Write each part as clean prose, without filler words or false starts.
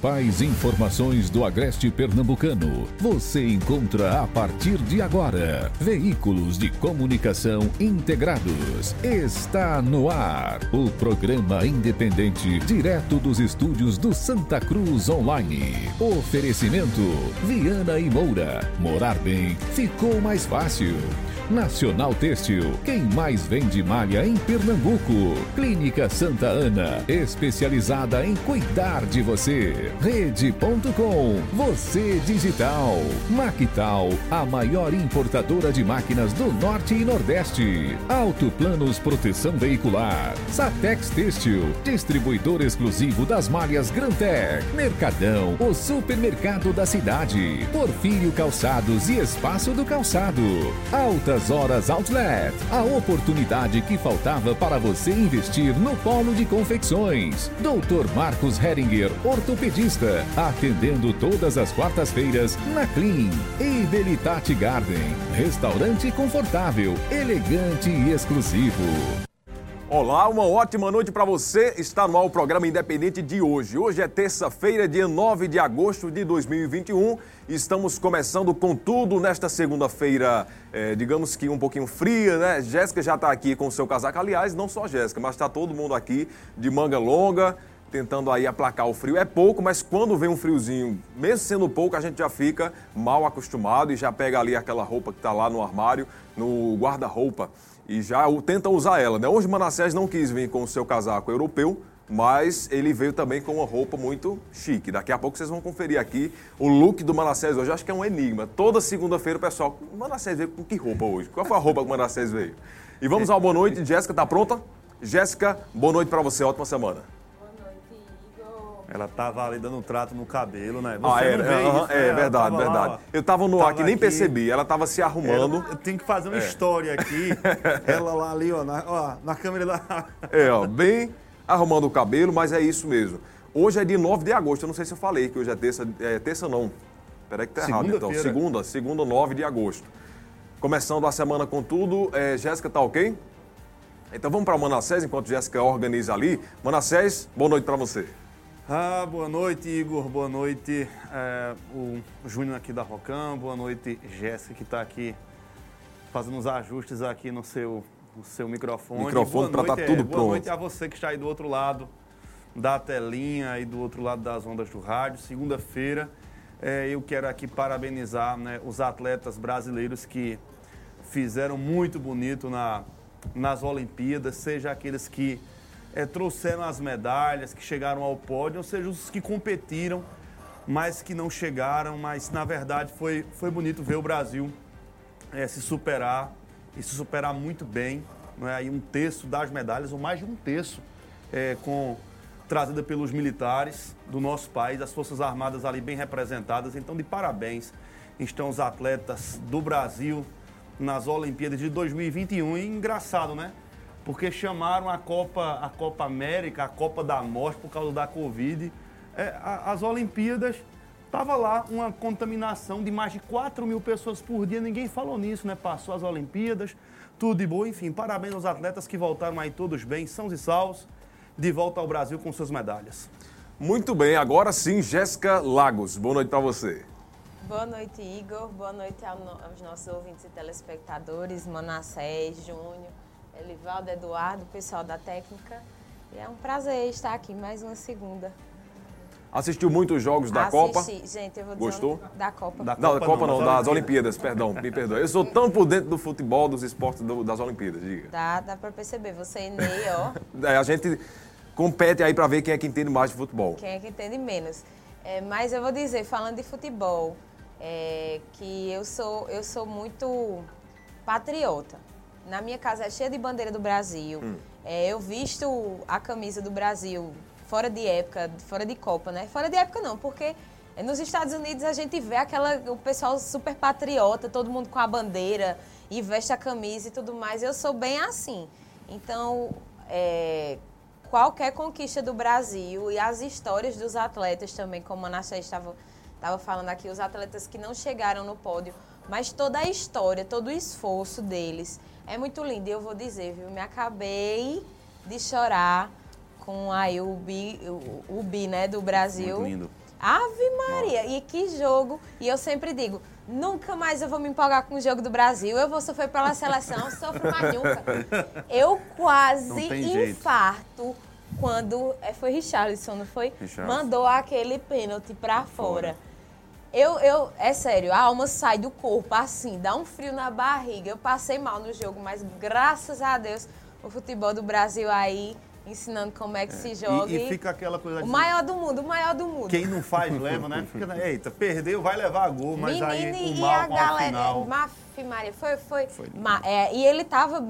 principais informações do agreste pernambucano você encontra a partir de agora. Veículos de comunicação integrados. Está no ar o programa independente direto dos estúdios do Santa Cruz Online. Oferecimento Viana e Moura. Morar bem ficou mais fácil. Nacional Têxtil, quem mais vende malha em Pernambuco. Clínica Santa Ana, especializada em cuidar de você. Rede.com, você digital. Mactal, a maior importadora de máquinas do Norte e Nordeste. Autoplanos Proteção Veicular. Satex Têxtil, distribuidor exclusivo das malhas Grantec. Mercadão, o supermercado da cidade. Porfírio Calçados e Espaço do Calçado. Altas Horas Outlet, a oportunidade que faltava para você investir no polo de confecções. Dr. Marcos Heringer, ortopedista, atendendo todas as quartas-feiras na Clean. E Delitate Garden, restaurante confortável, elegante e exclusivo. Olá, uma ótima noite para você. Está no ar o programa Independente de hoje. Hoje é terça-feira, dia 9 de agosto de 2021. Estamos começando com tudo nesta segunda-feira, digamos que um pouquinho fria, né? Jéssica já está aqui com o seu casaco. Aliás, não só Jéssica, mas está todo mundo aqui de manga longa, tentando aí aplacar o frio. É pouco, mas quando vem um friozinho, mesmo sendo pouco, a gente já fica mal acostumado e já pega ali aquela roupa que está lá no armário, no guarda-roupa, e já tenta usar ela, né? Hoje Manassés não quis vir com o seu casaco europeu, mas ele veio também com uma roupa muito chique. Daqui a pouco vocês vão conferir aqui o look do Manassés hoje. Acho que é um enigma. Toda segunda-feira o pessoal, o Manassés veio com que roupa hoje? Qual foi a roupa que o Manassés veio? E vamos ao boa noite. Jéssica, tá pronta? Jéssica, boa noite para você. Ótima semana. Ela tava ali dando um trato no cabelo, né? Verdade. Lá, eu tava no ar que nem percebi. Ela tava se arrumando. Eu tenho que fazer uma história aqui. Ela lá ali, na câmera lá. Bem arrumando o cabelo, mas é isso mesmo. Hoje é dia 9 de agosto. Eu não sei se eu falei que hoje é terça. Terça não. Peraí que tá errado, então. Segunda, 9 de agosto. Começando a semana com tudo. Jéssica, tá ok? Então vamos para o Manassés, enquanto Jéssica organiza ali. Manassés, boa noite para você. Boa noite, Igor. Boa noite, o Júnior aqui da Rocam. Boa noite, Jéssica, que está aqui fazendo os ajustes aqui no seu microfone. Microfone para estar tudo pronto. Boa noite a você que está aí do outro lado da telinha e do outro lado das ondas do rádio. Segunda-feira, eu quero aqui parabenizar, né, os atletas brasileiros que fizeram muito bonito nas Olimpíadas, seja aqueles que trouxeram as medalhas, que chegaram ao pódio, ou seja, os que competiram, mas que não chegaram, mas na verdade foi bonito ver o Brasil se superar, e se superar muito bem, não é? Aí um terço das medalhas, ou mais de um terço, trazida pelos militares do nosso país, as Forças Armadas ali bem representadas. Então, de parabéns estão os atletas do Brasil nas Olimpíadas de 2021. E engraçado, né? Porque chamaram a Copa América, a Copa da Morte, por causa da Covid. As Olimpíadas, estava lá uma contaminação de mais de 4 mil pessoas por dia, ninguém falou nisso, né? Passou as Olimpíadas, tudo de boa, enfim, parabéns aos atletas que voltaram aí todos bem, sãos e salvos, de volta ao Brasil com suas medalhas. Muito bem, agora sim, Jéssica Lagos, boa noite para você. Boa noite, Igor, boa noite aos nossos ouvintes e telespectadores, Manassés, Júnior, Elivaldo, Eduardo, pessoal da técnica. E é um prazer estar aqui mais uma segunda. Assistiu muitos jogos da Copa? Gente, eu vou dizer. Gostou? Da Copa. Da Copa não, das Olimpíadas, perdão, me perdoe. Eu sou tão por dentro do futebol, dos esportes das Olimpíadas, diga. Dá pra perceber, você e Ney, ó. A gente compete aí pra ver quem é que entende mais de futebol. Quem é que entende menos. Mas eu vou dizer, falando de futebol, que eu sou muito patriota. Na minha casa é cheia de bandeira do Brasil. Eu visto a camisa do Brasil fora de época, fora de Copa, né? Fora de época não, porque nos Estados Unidos a gente vê o pessoal super patriota, todo mundo com a bandeira e veste a camisa e tudo mais. Eu sou bem assim. Então, qualquer conquista do Brasil e as histórias dos atletas também, como a Manassés estava falando aqui, os atletas que não chegaram no pódio, mas toda a história, todo o esforço deles é muito lindo. E eu vou dizer, viu, me acabei de chorar com aí o bi, né, do Brasil. Muito lindo. Ave Maria, e que jogo. E eu sempre digo, nunca mais eu vou me empolgar com o jogo do Brasil. Eu vou sofrer pela seleção, sofro mais nunca. Eu quase infarto quando foi Richarlison, não foi? Mandou aquele pênalti pra fora. É sério, a alma sai do corpo assim, dá um frio na barriga. Eu passei mal no jogo, mas graças a Deus o futebol do Brasil aí ensinando como é que se joga. E fica aquela coisa o maior do mundo, o maior do mundo. Quem não faz, leva, né? Fica, eita, perdeu, vai levar gol, mas menino, aí o mal e a com galera, final... Maria, foi. E ele tava...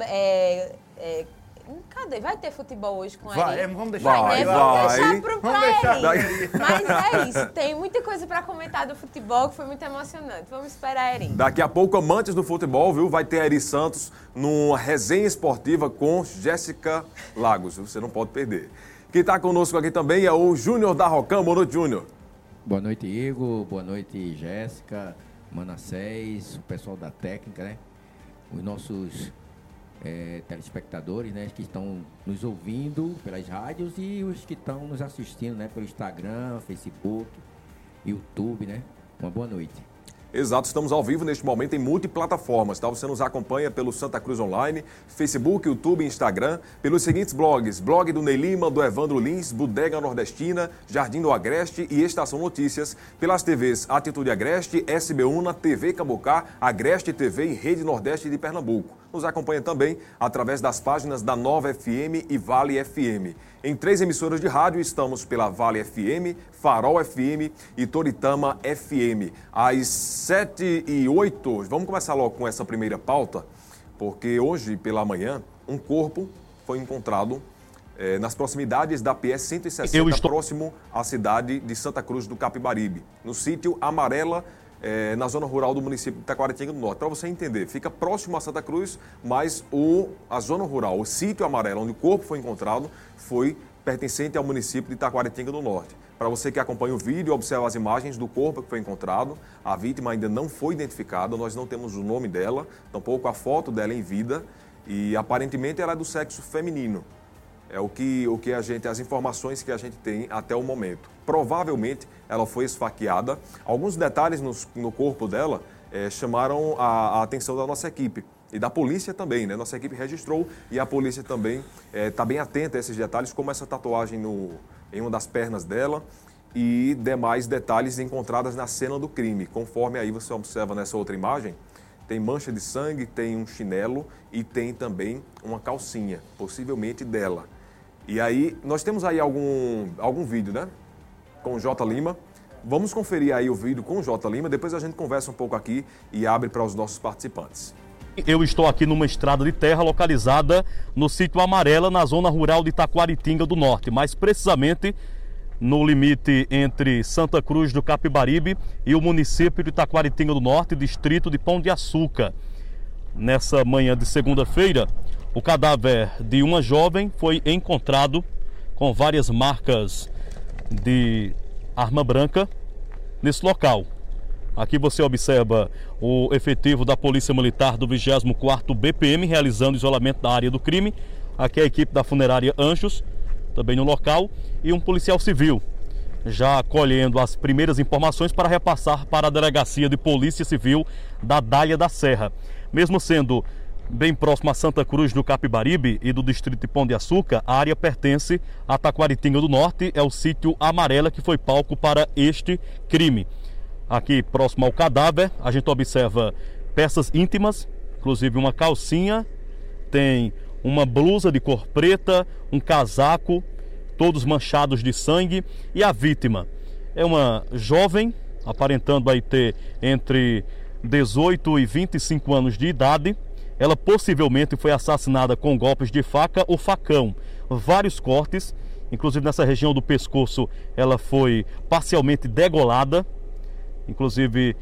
cadê? Vai ter futebol hoje com ele? Vamos deixar vai. Vamos deixar ele. Mas é isso, tem muita coisa para comentar do futebol que foi muito emocionante. Vamos esperar, Eri. Daqui a pouco, amantes do futebol, viu? Vai ter Eri Santos numa resenha esportiva com Jéssica Lagos. Você não pode perder. Quem está conosco aqui também é o Júnior da Rocam. Boa noite, Júnior. Boa noite, Igor. Boa noite, Jéssica, Manassés, o pessoal da técnica, né? Os nossos telespectadores, né, que estão nos ouvindo pelas rádios e os que estão nos assistindo, né, pelo Instagram, Facebook, YouTube, né? Uma boa noite. Exato, estamos ao vivo neste momento em multiplataformas, tá? Você nos acompanha pelo Santa Cruz Online, Facebook, YouTube e Instagram, pelos seguintes blogs: blog do Ney Lima, do Evandro Lins, Bodega Nordestina, Jardim do Agreste e Estação Notícias, pelas TVs Atitude Agreste, SB1, TV Cambucá, Agreste TV e Rede Nordeste de Pernambuco. Nos acompanha também através das páginas da Nova FM e Vale FM. Em 3 emissoras de rádio estamos pela Vale FM, Farol FM e Toritama FM. Às 7h08, vamos começar logo com essa primeira pauta, porque hoje pela manhã um corpo foi encontrado nas proximidades da PS 160, próximo à cidade de Santa Cruz do Capibaribe, no sítio Amarela, na zona rural do município de Taquaritinga do Norte. Para você entender, fica próximo a Santa Cruz, mas a zona rural, o sítio Amarelo, onde o corpo foi encontrado, foi pertencente ao município de Taquaritinga do Norte. Para você que acompanha o vídeo, observa as imagens do corpo que foi encontrado. A vítima ainda não foi identificada, nós não temos o nome dela, tampouco a foto dela em vida, e aparentemente ela é do sexo feminino. É o que as informações que a gente tem até o momento. Provavelmente ela foi esfaqueada. Alguns detalhes no corpo dela chamaram a atenção da nossa equipe e da polícia também, né? Nossa equipe registrou e a polícia também está bem atenta a esses detalhes, como essa tatuagem em uma das pernas dela e demais detalhes encontrados na cena do crime. Conforme aí você observa nessa outra imagem, tem mancha de sangue, tem um chinelo e tem também uma calcinha, possivelmente dela. E aí, nós temos aí algum vídeo, né? Com o J. Lima. Vamos conferir aí o vídeo com o J. Lima, depois a gente conversa um pouco aqui e abre para os nossos participantes. Eu estou aqui numa estrada de terra localizada no sítio Amarela, na zona rural de Taquaritinga do Norte, mais precisamente no limite entre Santa Cruz do Capibaribe e o município de Taquaritinga do Norte, distrito de Pão de Açúcar. Nessa manhã de segunda-feira, o cadáver de uma jovem foi encontrado com várias marcas de arma branca nesse local. Aqui você observa o efetivo da Polícia Militar do 24º BPM realizando isolamento da área do crime. Aqui a equipe da funerária Anjos, também no local, e um policial civil, já colhendo as primeiras informações para repassar para a Delegacia de Polícia Civil da Dália da Serra. Mesmo sendo bem próximo a Santa Cruz do Capibaribe e do distrito de Pão de Açúcar, a área pertence a Taquaritinga do Norte, é o sítio Amarela que foi palco para este crime. Aqui próximo ao cadáver, a gente observa peças íntimas, inclusive uma calcinha, tem uma blusa de cor preta, um casaco, todos manchados de sangue, e a vítima é uma jovem, aparentando aí ter entre 18 e 25 anos de idade. Ela possivelmente foi assassinada com golpes de faca ou facão, vários cortes, inclusive nessa região do pescoço ela foi parcialmente degolada, inclusive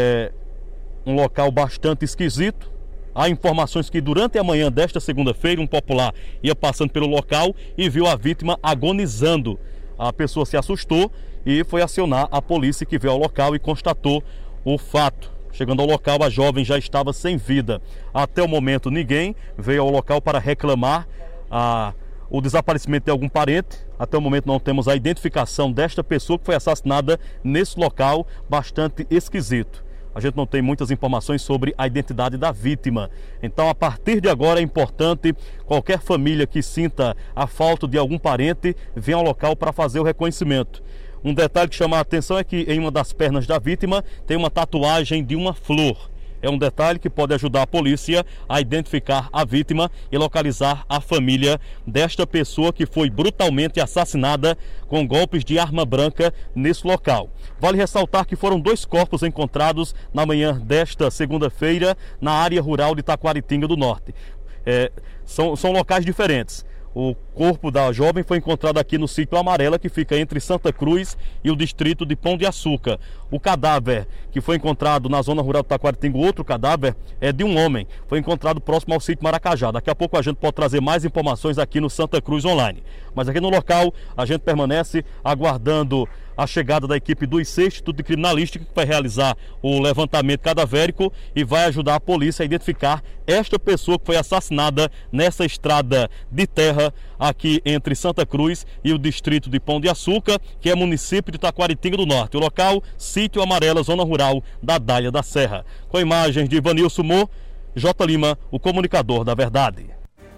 um local bastante esquisito. Há informações que durante a manhã desta segunda-feira um popular ia passando pelo local e viu a vítima agonizando. A pessoa se assustou e foi acionar a polícia, que veio ao local e constatou o fato. Chegando ao local, a jovem já estava sem vida. Até o momento, ninguém veio ao local para reclamar o desaparecimento de algum parente. Até o momento não temos a identificação desta pessoa que foi assassinada nesse local bastante esquisito. A gente não tem muitas informações sobre a identidade da vítima. Então, a partir de agora, é importante qualquer família que sinta a falta de algum parente venha ao local para fazer o reconhecimento. Um detalhe que chama a atenção é que em uma das pernas da vítima tem uma tatuagem de uma flor. É um detalhe que pode ajudar a polícia a identificar a vítima e localizar a família desta pessoa que foi brutalmente assassinada com golpes de arma branca nesse local. Vale ressaltar que foram 2 corpos encontrados na manhã desta segunda-feira na área rural de Taquaritinga do Norte. São locais diferentes. O corpo da jovem foi encontrado aqui no sítio Amarela, que fica entre Santa Cruz e o distrito de Pão de Açúcar. O cadáver que foi encontrado na zona rural de Taquaritinga, outro cadáver, é de um homem. Foi encontrado próximo ao sítio Maracajá. Daqui a pouco a gente pode trazer mais informações aqui no Santa Cruz Online. Mas aqui no local a gente permanece aguardando a chegada da equipe do IC, Instituto de Criminalística, que vai realizar o levantamento cadavérico e vai ajudar a polícia a identificar esta pessoa que foi assassinada nessa estrada de terra aqui entre Santa Cruz e o distrito de Pão de Açúcar, que é município de Taquaritinga do Norte. O local, Sítio Amarela, zona rural da Dália da Serra. Com imagens de Ivanilson Mo, J. Lima, o comunicador da verdade.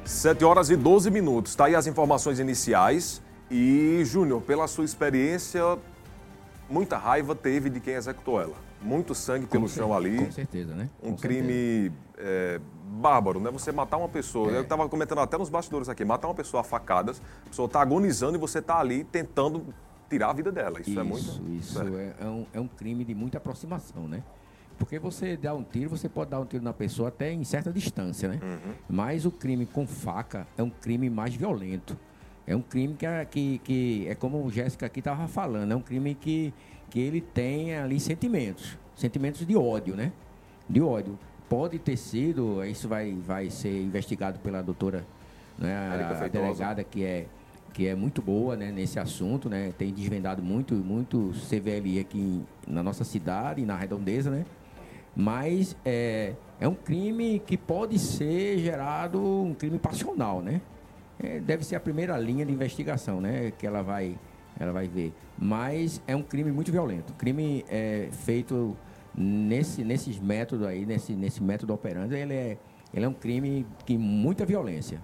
7h12. Está aí as informações iniciais. E, Júnior, pela sua experiência, muita raiva teve de quem executou ela. Muito sangue pelo chão ali. Com certeza, né? Um crime bárbaro, né? Você matar uma pessoa. Eu estava comentando até nos bastidores aqui. Matar uma pessoa a facadas, a pessoa está agonizando e você está ali tentando tirar a vida dela. Isso é muito... Isso é um crime de muita aproximação, né? Porque você dá um tiro, você pode dar um tiro na pessoa até em certa distância, né? Uhum. Mas o crime com faca é um crime mais violento. É um crime que é como o Jéssica aqui estava falando, é um crime que ele tem ali sentimentos de ódio, né? De ódio. Pode ter sido, isso vai ser investigado pela doutora, né? A delegada que é muito boa, né, nesse assunto, né? Tem desvendado muito CVLI aqui na nossa cidade e na redondeza, né? Mas é um crime que pode ser gerado um crime passional, né? Deve ser a primeira linha de investigação, né? Que ela vai ver. Mas é um crime muito violento. O crime feito nesses métodos aí, nesse método operandi, ele é um crime de muita violência.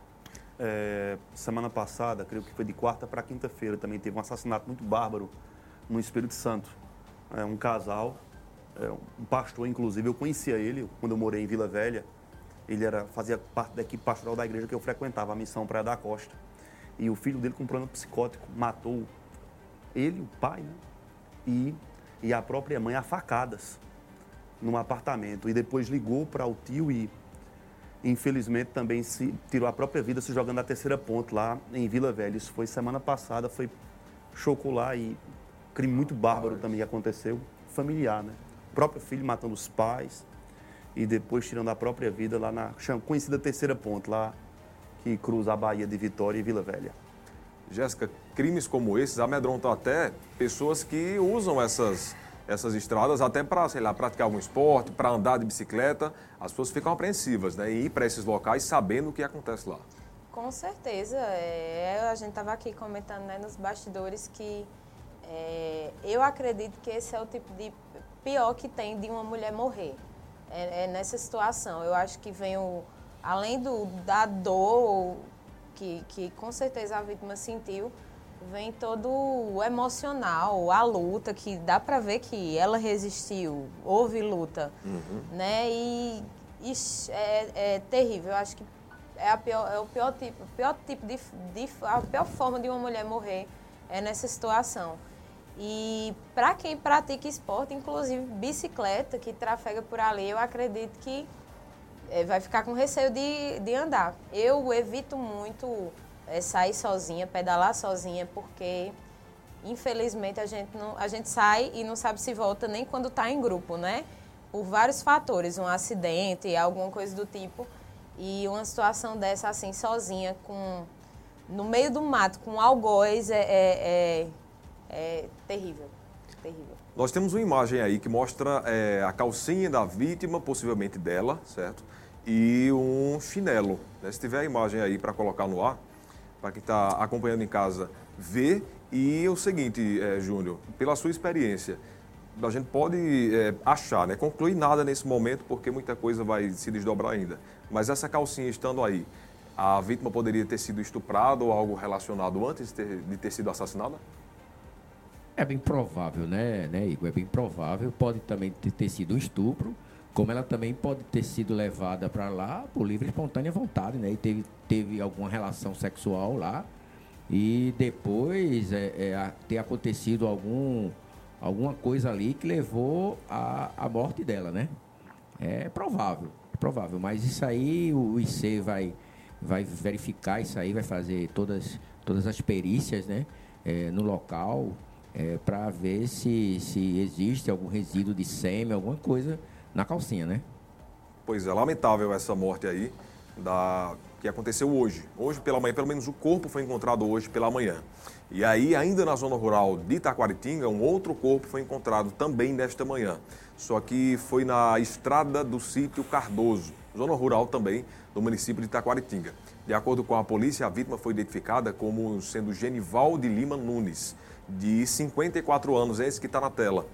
Semana passada, creio que foi de quarta para quinta-feira, também teve um assassinato muito bárbaro no Espírito Santo. Um casal, um pastor, inclusive, eu conhecia ele quando eu morei em Vila Velha. Ele fazia parte da equipe pastoral da igreja que eu frequentava, a Missão Praia da Costa. E o filho dele, com um problema psicótico, matou ele, o pai, né? E a própria mãe a facadas num apartamento. E depois ligou para o tio e, infelizmente, também se tirou a própria vida se jogando na terceira ponte lá em Vila Velha. Isso foi semana passada, chocou lá e crime muito bárbaro também aconteceu, familiar, né? O próprio filho matando os pais e depois tirando a própria vida lá na conhecida terceira ponte, lá que cruza a Baía de Vitória e Vila Velha. Jéssica, crimes como esses amedrontam até pessoas que usam essas estradas até para, sei lá, praticar algum esporte, para andar de bicicleta. As pessoas ficam apreensivas, né? E ir para esses locais sabendo o que acontece lá. Com certeza. A gente estava aqui comentando, né, nos bastidores que eu acredito que esse é o tipo de pior que tem de uma mulher morrer. Nessa situação. Eu acho que vem além da dor que com certeza a vítima sentiu, vem todo o emocional, a luta, que dá para ver que ela resistiu, houve luta, né? E é terrível. Eu acho que a pior forma de uma mulher morrer é nessa situação. E para quem pratica esporte, inclusive bicicleta, que trafega por ali, eu acredito que vai ficar com receio de andar. Eu evito muito sair sozinha, pedalar sozinha, porque infelizmente a gente sai e não sabe se volta nem quando está em grupo, né? Por vários fatores, um acidente, alguma coisa do tipo. E uma situação dessa assim, sozinha, no meio do mato, com algoz, é terrível, terrível. Nós temos uma imagem aí que mostra a calcinha da vítima, possivelmente dela, certo? E um chinelo. Né? Se tiver a imagem aí para colocar no ar, para quem está acompanhando em casa ver. E o seguinte, Júnior, pela sua experiência, a gente pode achar, né, concluir nada nesse momento, porque muita coisa vai se desdobrar ainda. Mas essa calcinha estando aí, a vítima poderia ter sido estuprada ou algo relacionado antes de ter sido assassinada? É bem provável, né, Igor? É bem provável. Pode também ter sido um estupro, como ela também pode ter sido levada para lá por livre e espontânea vontade, né? E teve alguma relação sexual lá e depois ter acontecido alguma coisa ali que levou à morte dela, né? É provável, mas isso aí o IC vai verificar isso aí, vai fazer todas as perícias, né? No local, para ver se existe algum resíduo de sêmen, alguma coisa na calcinha, né? Pois é, lamentável essa morte aí que aconteceu hoje. Hoje pela manhã, pelo menos o corpo foi encontrado hoje pela manhã. E aí, ainda na zona rural de Taquaritinga, um outro corpo foi encontrado também nesta manhã. Só que foi na estrada do sítio Cardoso, zona rural também do município de Taquaritinga. De acordo com a polícia, a vítima foi identificada como sendo Genival de Lima Nunes, de 54 anos, esse que está na tela.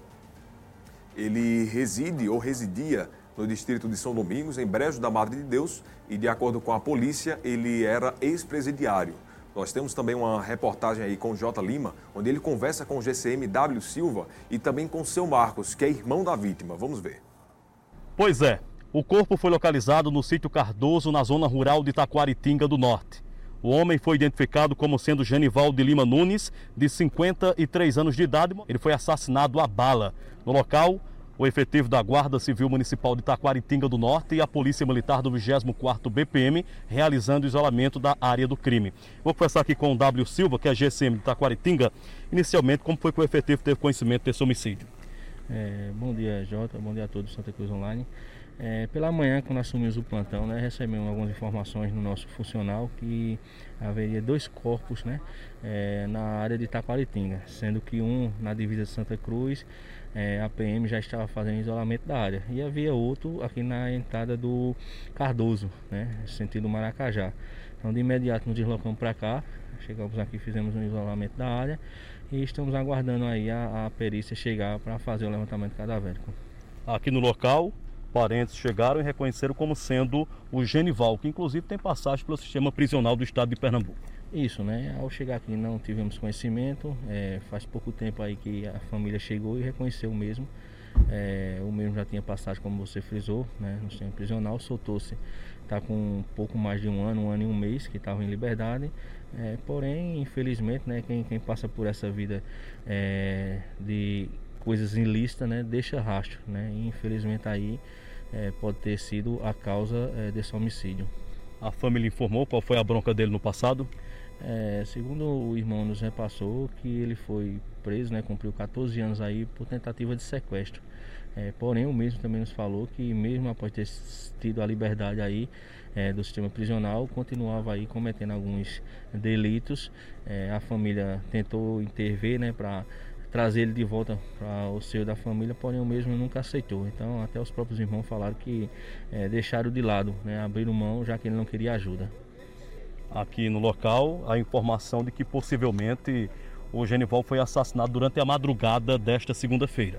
Ele residia no distrito de São Domingos, em Brejo da Madre de Deus, e de acordo com a polícia, ele era ex-presidiário. Nós temos também uma reportagem aí com o J. Lima, onde ele conversa com o GCM W. Silva e também com o seu Marcos, que é irmão da vítima. Vamos ver. Pois é, o corpo foi localizado no sítio Cardoso, na zona rural de Taquaritinga do Norte. O homem foi identificado como sendo Genival de Lima Nunes, de 53 anos de idade. Ele foi assassinado a bala. No local, o efetivo da Guarda Civil Municipal de Taquaritinga do Norte e a Polícia Militar do 24º BPM realizando o isolamento da área do crime. Vou conversar aqui com o W. Silva, que é GCM de Taquaritinga. Inicialmente, como foi que o efetivo teve conhecimento desse homicídio? Bom dia, Jota. Bom dia a todos do Santa Cruz Online. Pela manhã, quando assumimos o plantão, né, recebemos algumas informações no nosso funcional que haveria 2 corpos, né, na área de Taquaritinga, sendo que um na divisa de Santa Cruz, a PM já estava fazendo isolamento da área, e havia outro aqui na entrada do Cardoso, né, sentido Maracajá. Então de imediato nos deslocamos para cá, chegamos aqui, fizemos um isolamento da área e estamos aguardando aí a perícia chegar para fazer o levantamento cadavérico. Aqui no local, parentes chegaram e reconheceram como sendo o Genival, que inclusive tem passagem pelo sistema prisional do estado de Pernambuco. Isso, né? Ao chegar aqui não tivemos conhecimento, faz pouco tempo aí que a família chegou e reconheceu o mesmo. O mesmo já tinha passagem, como você frisou, né, no sistema prisional, soltou-se, está com um pouco mais de um ano e um mês que estava em liberdade. Porém, infelizmente, né, quem passa por essa vida de coisas ilícitas, né, deixa rastro, né, e infelizmente aí pode ter sido a causa desse homicídio. A família informou qual foi a bronca dele no passado? Segundo o irmão nos repassou, que ele foi preso, né, cumpriu 14 anos aí por tentativa de sequestro. Porém, o mesmo também nos falou que mesmo após ter tido a liberdade aí do sistema prisional, continuava aí cometendo alguns delitos. A família tentou intervir, né, para trazer ele de volta para o seio da família, porém o mesmo nunca aceitou. Então até os próprios irmãos falaram que deixaram de lado, né, abriram mão, já que ele não queria ajuda. Aqui no local, a informação de que possivelmente o Genival foi assassinado durante a madrugada desta segunda-feira.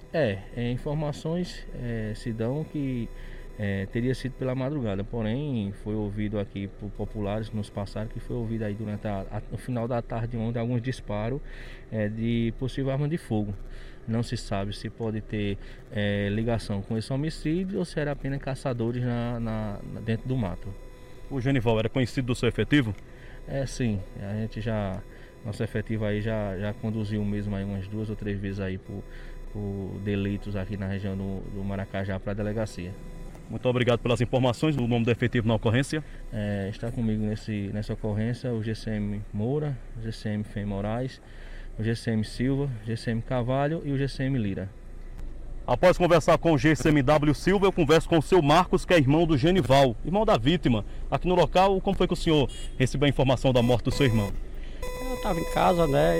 Informações se dão que teria sido pela madrugada, porém foi ouvido aqui por populares que nos passaram que foi ouvido aí durante no final da tarde ontem alguns disparos de possível arma de fogo. Não se sabe se pode ter ligação com esse homicídio ou se era apenas caçadores dentro do mato. O Genival era conhecido do seu efetivo? Sim, nosso efetivo aí já conduziu mesmo aí umas 2 ou 3 vezes aí por delitos aqui na região do Maracajá para a delegacia. Muito obrigado pelas informações. O nome do efetivo na ocorrência? Está comigo nessa ocorrência o GCM Moura, o GCM Fem Moraes, o GCM Silva, o GCM Cavalho e o GCM Lira. Após conversar com o GCMW Silva, eu converso com o seu Marcos, que é irmão do Genival, irmão da vítima. Aqui no local, como foi que o senhor recebeu a informação da morte do seu irmão? Eu estava em casa, né,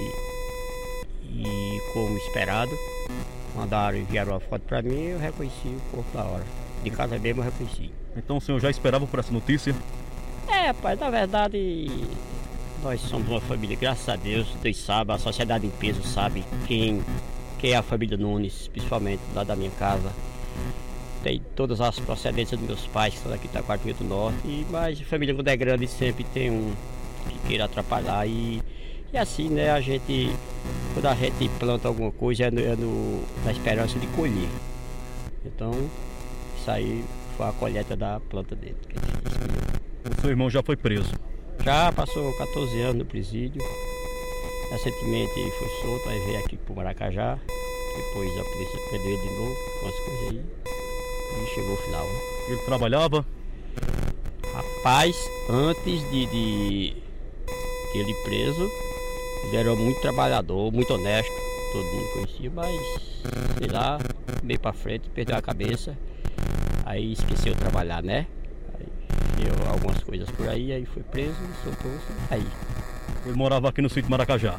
e como esperado, enviaram a foto para mim e eu reconheci o corpo da hora. De casa mesmo eu reconheci. Então o senhor já esperava por essa notícia? Rapaz, na verdade, Nós somos uma família, graças a Deus, Deus sabe, a sociedade em peso sabe quem é a família Nunes, principalmente lá da minha casa. Tem todas as procedências dos meus pais, que são daqui da Taquaritinga do Norte, mas a família quando é grande sempre tem um que queira atrapalhar e assim, né, quando a gente planta alguma coisa na esperança de colher. Então, isso aí foi a colheita da planta dele. O seu irmão já foi preso? Já passou 14 anos no presídio. Recentemente ele foi solto, aí veio aqui pro Maracajá. Depois a polícia prendeu ele de novo, com as coisas aí. E chegou o final, né? Ele trabalhava? Rapaz, antes de ele preso, ele era muito trabalhador, muito honesto. Todo mundo conhecia, mas, sei lá, meio pra frente, perdeu a cabeça. Aí esqueceu de trabalhar, né? Aí deu algumas coisas por aí foi preso e soltou-se. Aí. Ele morava aqui no sítio Maracajá?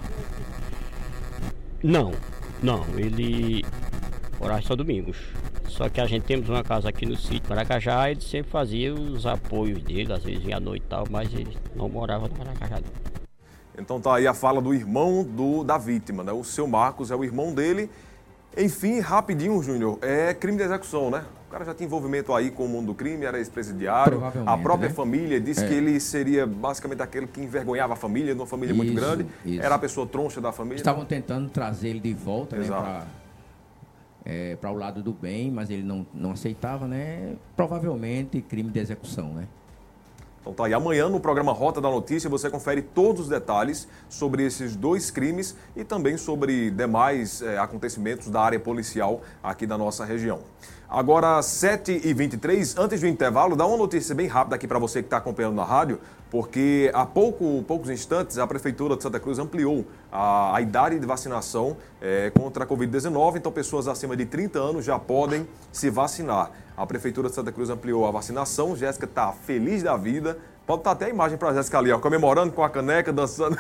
Não, ele morava em São Domingos. Só que a gente temos uma casa aqui no sítio Maracajá, ele sempre fazia os apoios dele, às vezes ia à noite e tal, mas ele não morava no Maracajá não. Então tá aí a fala do irmão da vítima, né? O seu Marcos é o irmão dele. Enfim, rapidinho, Júnior, é crime de execução, né? O cara já tinha envolvimento aí com o mundo do crime, era ex-presidiário. A própria família disse que ele seria basicamente aquele que envergonhava a família, numa família muito grande. Era a pessoa troncha da família. Estavam tentando trazer ele de volta, né, para o lado do bem, mas ele não aceitava, né? Provavelmente crime de execução, né? Então tá aí, amanhã no programa Rota da Notícia você confere todos os detalhes sobre esses dois crimes e também sobre demais acontecimentos da área policial aqui da nossa região. Agora, 7h23, antes do intervalo, dá uma notícia bem rápida aqui para você que está acompanhando na rádio, porque há poucos instantes a Prefeitura de Santa Cruz ampliou a idade de vacinação contra a Covid-19, então pessoas acima de 30 anos já podem se vacinar. A Prefeitura de Santa Cruz ampliou a vacinação, Jéssica está feliz da vida, pode estar até a imagem para a Jéssica ali, ó, comemorando com a caneca, dançando.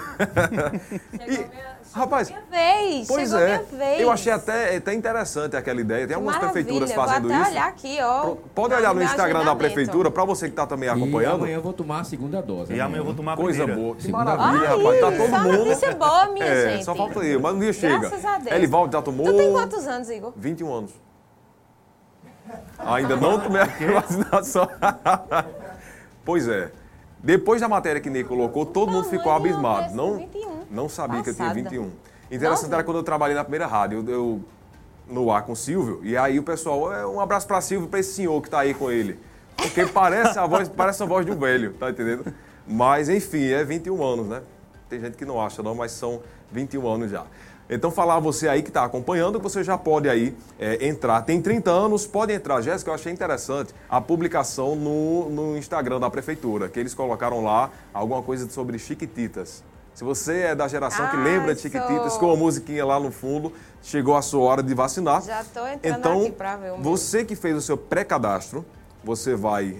Rapaz, minha vez, pois chegou é, minha vez. Eu achei até interessante aquela ideia, tem algumas prefeituras fazendo vou até isso. Olhar aqui, ó. Pode olhar no Instagram da Prefeitura, para você que está também acompanhando. E amanhã eu vou tomar a segunda dose. E amanhã eu vou tomar a Coisa primeira. boa, que Segunda maravilha, Aí, rapaz, tá todo só mundo. notícia boa, minha gente. Só falta eu, mas um dia chega. Graças a Deus. Elivaldo já tomou. Tu tem quantos anos, Igor? 21 anos. Ainda não tomei a vacinação. Pois é. Depois da matéria que Ney colocou, todo mundo ficou abismado. Não sabia que eu tinha 21. Interessante era quando eu trabalhei na primeira rádio, eu no ar com o Silvio, e aí o pessoal, um abraço para Silvio, para esse senhor que está aí com ele. Porque parece a voz de um velho, tá entendendo? Mas, enfim, é 21 anos, né? Tem gente que não acha não, mas são 21 anos já. Então, falar a você aí que está acompanhando, que você já pode aí entrar. Tem 30 anos, pode entrar. Jéssica, eu achei interessante a publicação no Instagram da Prefeitura, que eles colocaram lá alguma coisa sobre Chiquititas. Se você é da geração que lembra de Chiquititas, com a musiquinha lá no fundo, chegou a sua hora de vacinar. Já estou entrando aqui para ver o meu. Você que fez o seu pré-cadastro, você vai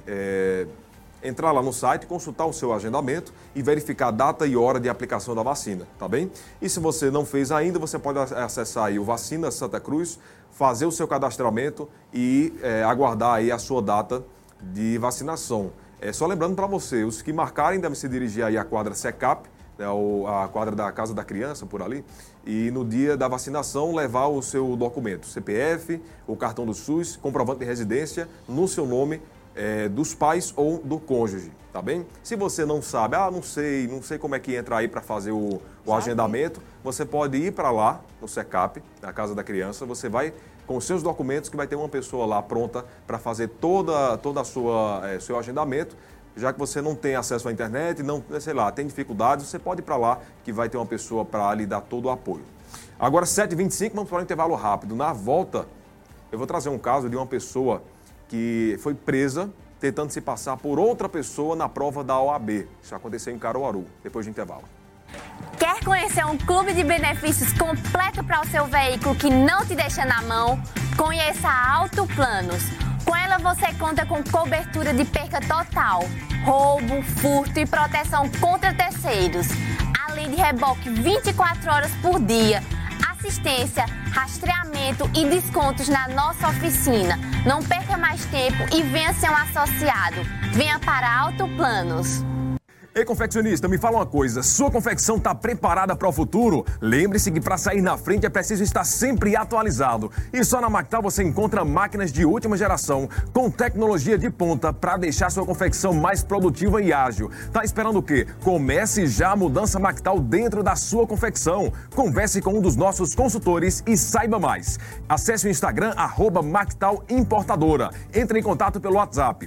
entrar lá no site, consultar o seu agendamento e verificar a data e hora de aplicação da vacina, tá bem? E se você não fez ainda, você pode acessar aí o Vacina Santa Cruz, fazer o seu cadastramento e aguardar aí a sua data de vacinação. Só lembrando para você, os que marcarem devem se dirigir aí à quadra SECAP, a quadra da Casa da Criança, por ali, e no dia da vacinação levar o seu documento, CPF, o cartão do SUS, comprovante de residência, no seu nome, dos pais ou do cônjuge, tá bem? Se você não sabe, não sei como é que entra aí para fazer o agendamento, você pode ir para lá, no SECAP, na Casa da Criança, você vai com os seus documentos, que vai ter uma pessoa lá pronta para fazer toda a seu agendamento. Já que você não tem acesso à internet, tem dificuldades, você pode ir para lá que vai ter uma pessoa para lhe dar todo o apoio. Agora, 7h25, vamos para um intervalo rápido. Na volta, eu vou trazer um caso de uma pessoa que foi presa tentando se passar por outra pessoa na prova da OAB. Isso aconteceu em Caruaru, depois do intervalo. Quer conhecer um clube de benefícios completo para o seu veículo que não te deixa na mão? Conheça a Auto Planos. Com ela você conta com cobertura de perca total, roubo, furto e proteção contra terceiros, além de reboque 24 horas por dia, assistência, rastreamento e descontos na nossa oficina. Não perca mais tempo e venha ser um associado. Venha para Auto Planos. Ei, confeccionista, me fala uma coisa. Sua confecção está preparada para o futuro? Lembre-se que para sair na frente é preciso estar sempre atualizado. E só na Mactal você encontra máquinas de última geração com tecnologia de ponta para deixar sua confecção mais produtiva e ágil. Tá esperando o quê? Comece já a mudança Mactal dentro da sua confecção. Converse com um dos nossos consultores e saiba mais. Acesse o Instagram @Mactal Importadora. Entre em contato pelo WhatsApp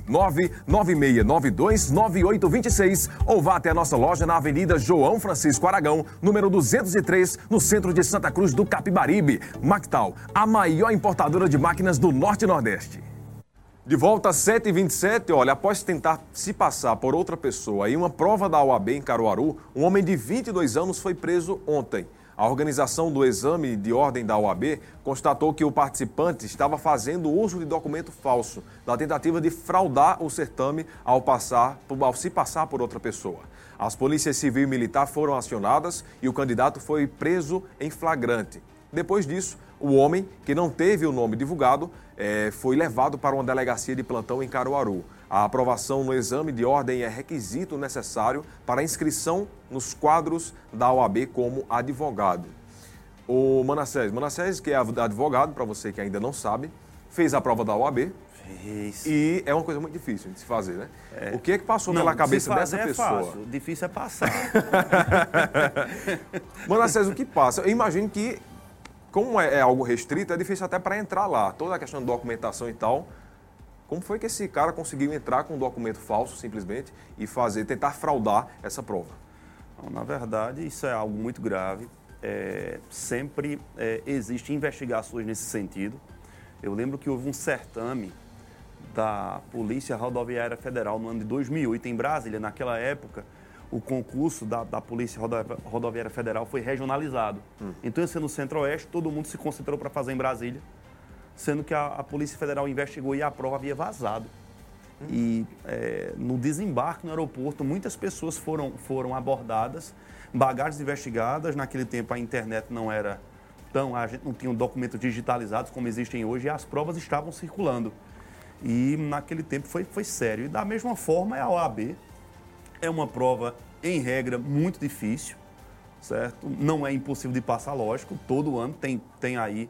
996929826 ou vá até a nossa loja na Avenida João Francisco Aragão, número 203, no centro de Santa Cruz do Capibaribe. Mactal, a maior importadora de máquinas do Norte e Nordeste. De volta às 7h27, olha, após tentar se passar por outra pessoa em uma prova da OAB em Caruaru, um homem de 22 anos foi preso ontem. A organização do exame de ordem da OAB constatou que o participante estava fazendo uso de documento falso, na tentativa de fraudar o certame ao se passar por outra pessoa. As polícias civil e militar foram acionadas e o candidato foi preso em flagrante. Depois disso, o homem, que não teve o nome divulgado, foi levado para uma delegacia de plantão em Caruaru. A aprovação no exame de ordem é requisito necessário para a inscrição nos quadros da OAB como advogado. O Manassés, que é advogado, para você que ainda não sabe, fez a prova da OAB. Fez. E é uma coisa muito difícil de se fazer, né? O que é que passou pela cabeça dessa pessoa? Fácil, difícil é passar. Manassés, o que passa? Eu imagino que, como é algo restrito, é difícil até para entrar lá. Toda a questão de documentação e tal. Como foi que esse cara conseguiu entrar com um documento falso, simplesmente, e tentar fraudar essa prova? Não, na verdade, isso é algo muito grave. Sempre existem investigações nesse sentido. Eu lembro que houve um certame da Polícia Rodoviária Federal no ano de 2008, em Brasília. Naquela época, o concurso da Polícia Rodoviária Federal foi regionalizado. Então, ia ser no Centro-Oeste, todo mundo se concentrou para fazer em Brasília, sendo que a Polícia Federal investigou e a prova havia vazado. E no desembarque no aeroporto, muitas pessoas foram abordadas, bagagens investigadas. Naquele tempo a internet não era tão... A gente não tinha documentos digitalizados como existem hoje e as provas estavam circulando. E naquele tempo foi sério. E da mesma forma a OAB é uma prova, em regra, muito difícil, certo? Não é impossível de passar, lógico. Todo ano tem aí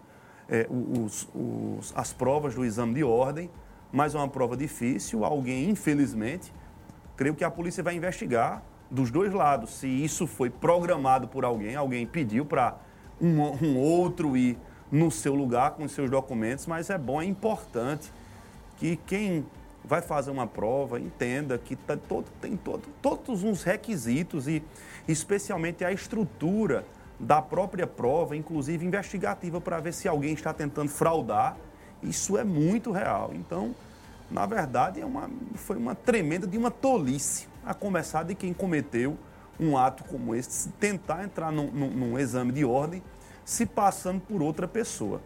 as provas do exame de ordem, mas é uma prova difícil. Alguém, infelizmente, creio que a polícia vai investigar dos dois lados. Se isso foi programado por alguém pediu para um outro ir no seu lugar com os seus documentos, mas é importante que quem vai fazer uma prova entenda que tem todos os requisitos e especialmente a estrutura da própria prova, inclusive investigativa, para ver se alguém está tentando fraudar. Isso é muito real. Então, na verdade, foi uma tremenda de uma tolice, a começar de quem cometeu um ato como esse, tentar entrar num exame de ordem se passando por outra pessoa.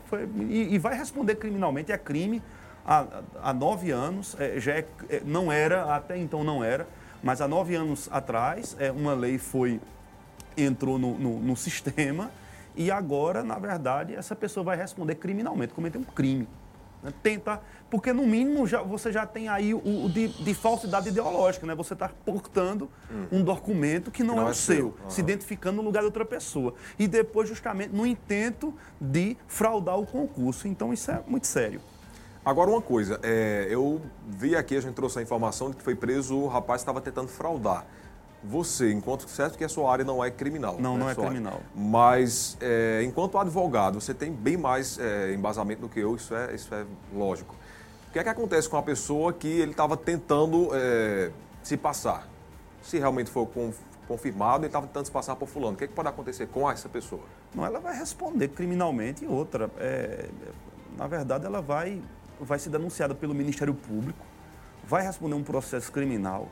E vai responder criminalmente, é crime há 9 anos, não era, até então não era, mas há 9 anos atrás, uma lei entrou no sistema e agora, na verdade, essa pessoa vai responder criminalmente, cometer um crime. Né? Porque no mínimo você já tem aí o de falsidade ideológica, né? Você está portando um documento que não é o seu, se identificando no lugar de outra pessoa. E depois, justamente, no intento de fraudar o concurso. Então, isso é muito sério. Agora, uma coisa, eu vi aqui, a gente trouxe a informação de que foi preso o rapaz que estava tentando fraudar. Você, enquanto certo que a sua área não é criminal. Não é criminal. Mas, enquanto advogado, você tem bem mais embasamento do que eu, isso é lógico. O que é que acontece com a pessoa que ele estava tentando se passar? Se realmente for confirmado, ele estava tentando se passar por fulano. O que é que pode acontecer com essa pessoa? Não, ela vai responder criminalmente e outra. Na verdade, ela vai ser denunciada pelo Ministério Público, vai responder um processo criminal.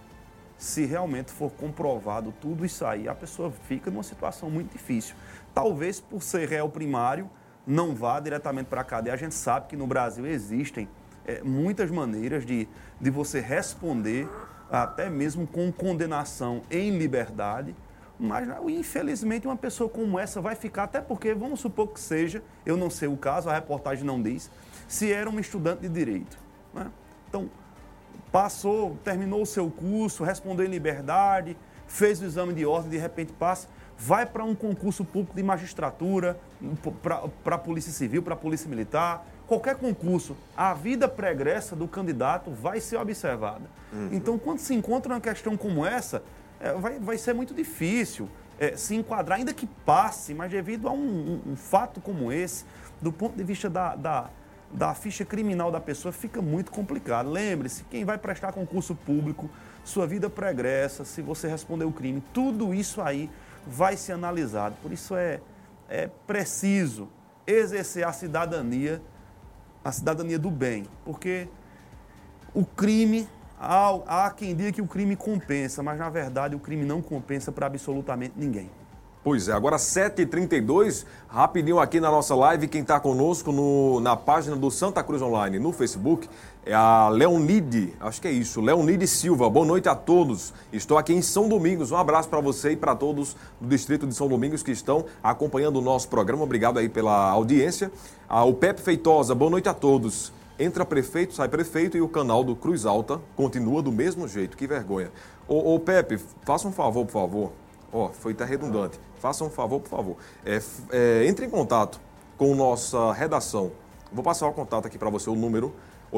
Se realmente for comprovado tudo isso aí, a pessoa fica numa situação muito difícil. Talvez por ser réu primário, não vá diretamente para a cadeia. A gente sabe que no Brasil existem muitas maneiras de você responder, até mesmo com condenação em liberdade, mas infelizmente uma pessoa como essa vai ficar, até porque, vamos supor que seja, eu não sei o caso, a reportagem não diz, se era um estudante de direito. Né? Então, terminou o seu curso, respondeu em liberdade, fez o exame de ordem, de repente passa, vai para um concurso público de magistratura, para a Polícia Civil, para a Polícia Militar, qualquer concurso, a vida pregressa do candidato vai ser observada. Então, quando se encontra uma questão como essa, vai ser muito difícil se enquadrar, ainda que passe, mas devido a um fato como esse, do ponto de vista da ficha criminal da pessoa, fica muito complicado. Lembre-se, quem vai prestar concurso público, sua vida pregressa, se você responder o crime, tudo isso aí vai ser analisado. Por isso é preciso exercer a cidadania do bem, porque o crime, há quem diga que o crime compensa, mas na verdade o crime não compensa para absolutamente ninguém. Pois é, agora 7h32, rapidinho aqui na nossa live, quem está conosco na página do Santa Cruz Online no Facebook é a Leonide, acho que é isso, Leonide Silva. Boa noite a todos, estou aqui em São Domingos, um abraço para você e para todos do distrito de São Domingos que estão acompanhando o nosso programa, obrigado aí pela audiência. O Pepe Feitosa, boa noite a todos. Entra prefeito, sai prefeito e o canal do Cruz Alta continua do mesmo jeito, que vergonha. Ô Pepe, faça um favor, por favor. Foi até redundante. Faça um favor, por favor. Entre em contato com nossa redação. Vou passar o contato aqui para você, o número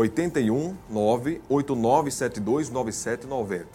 819-8972-9790.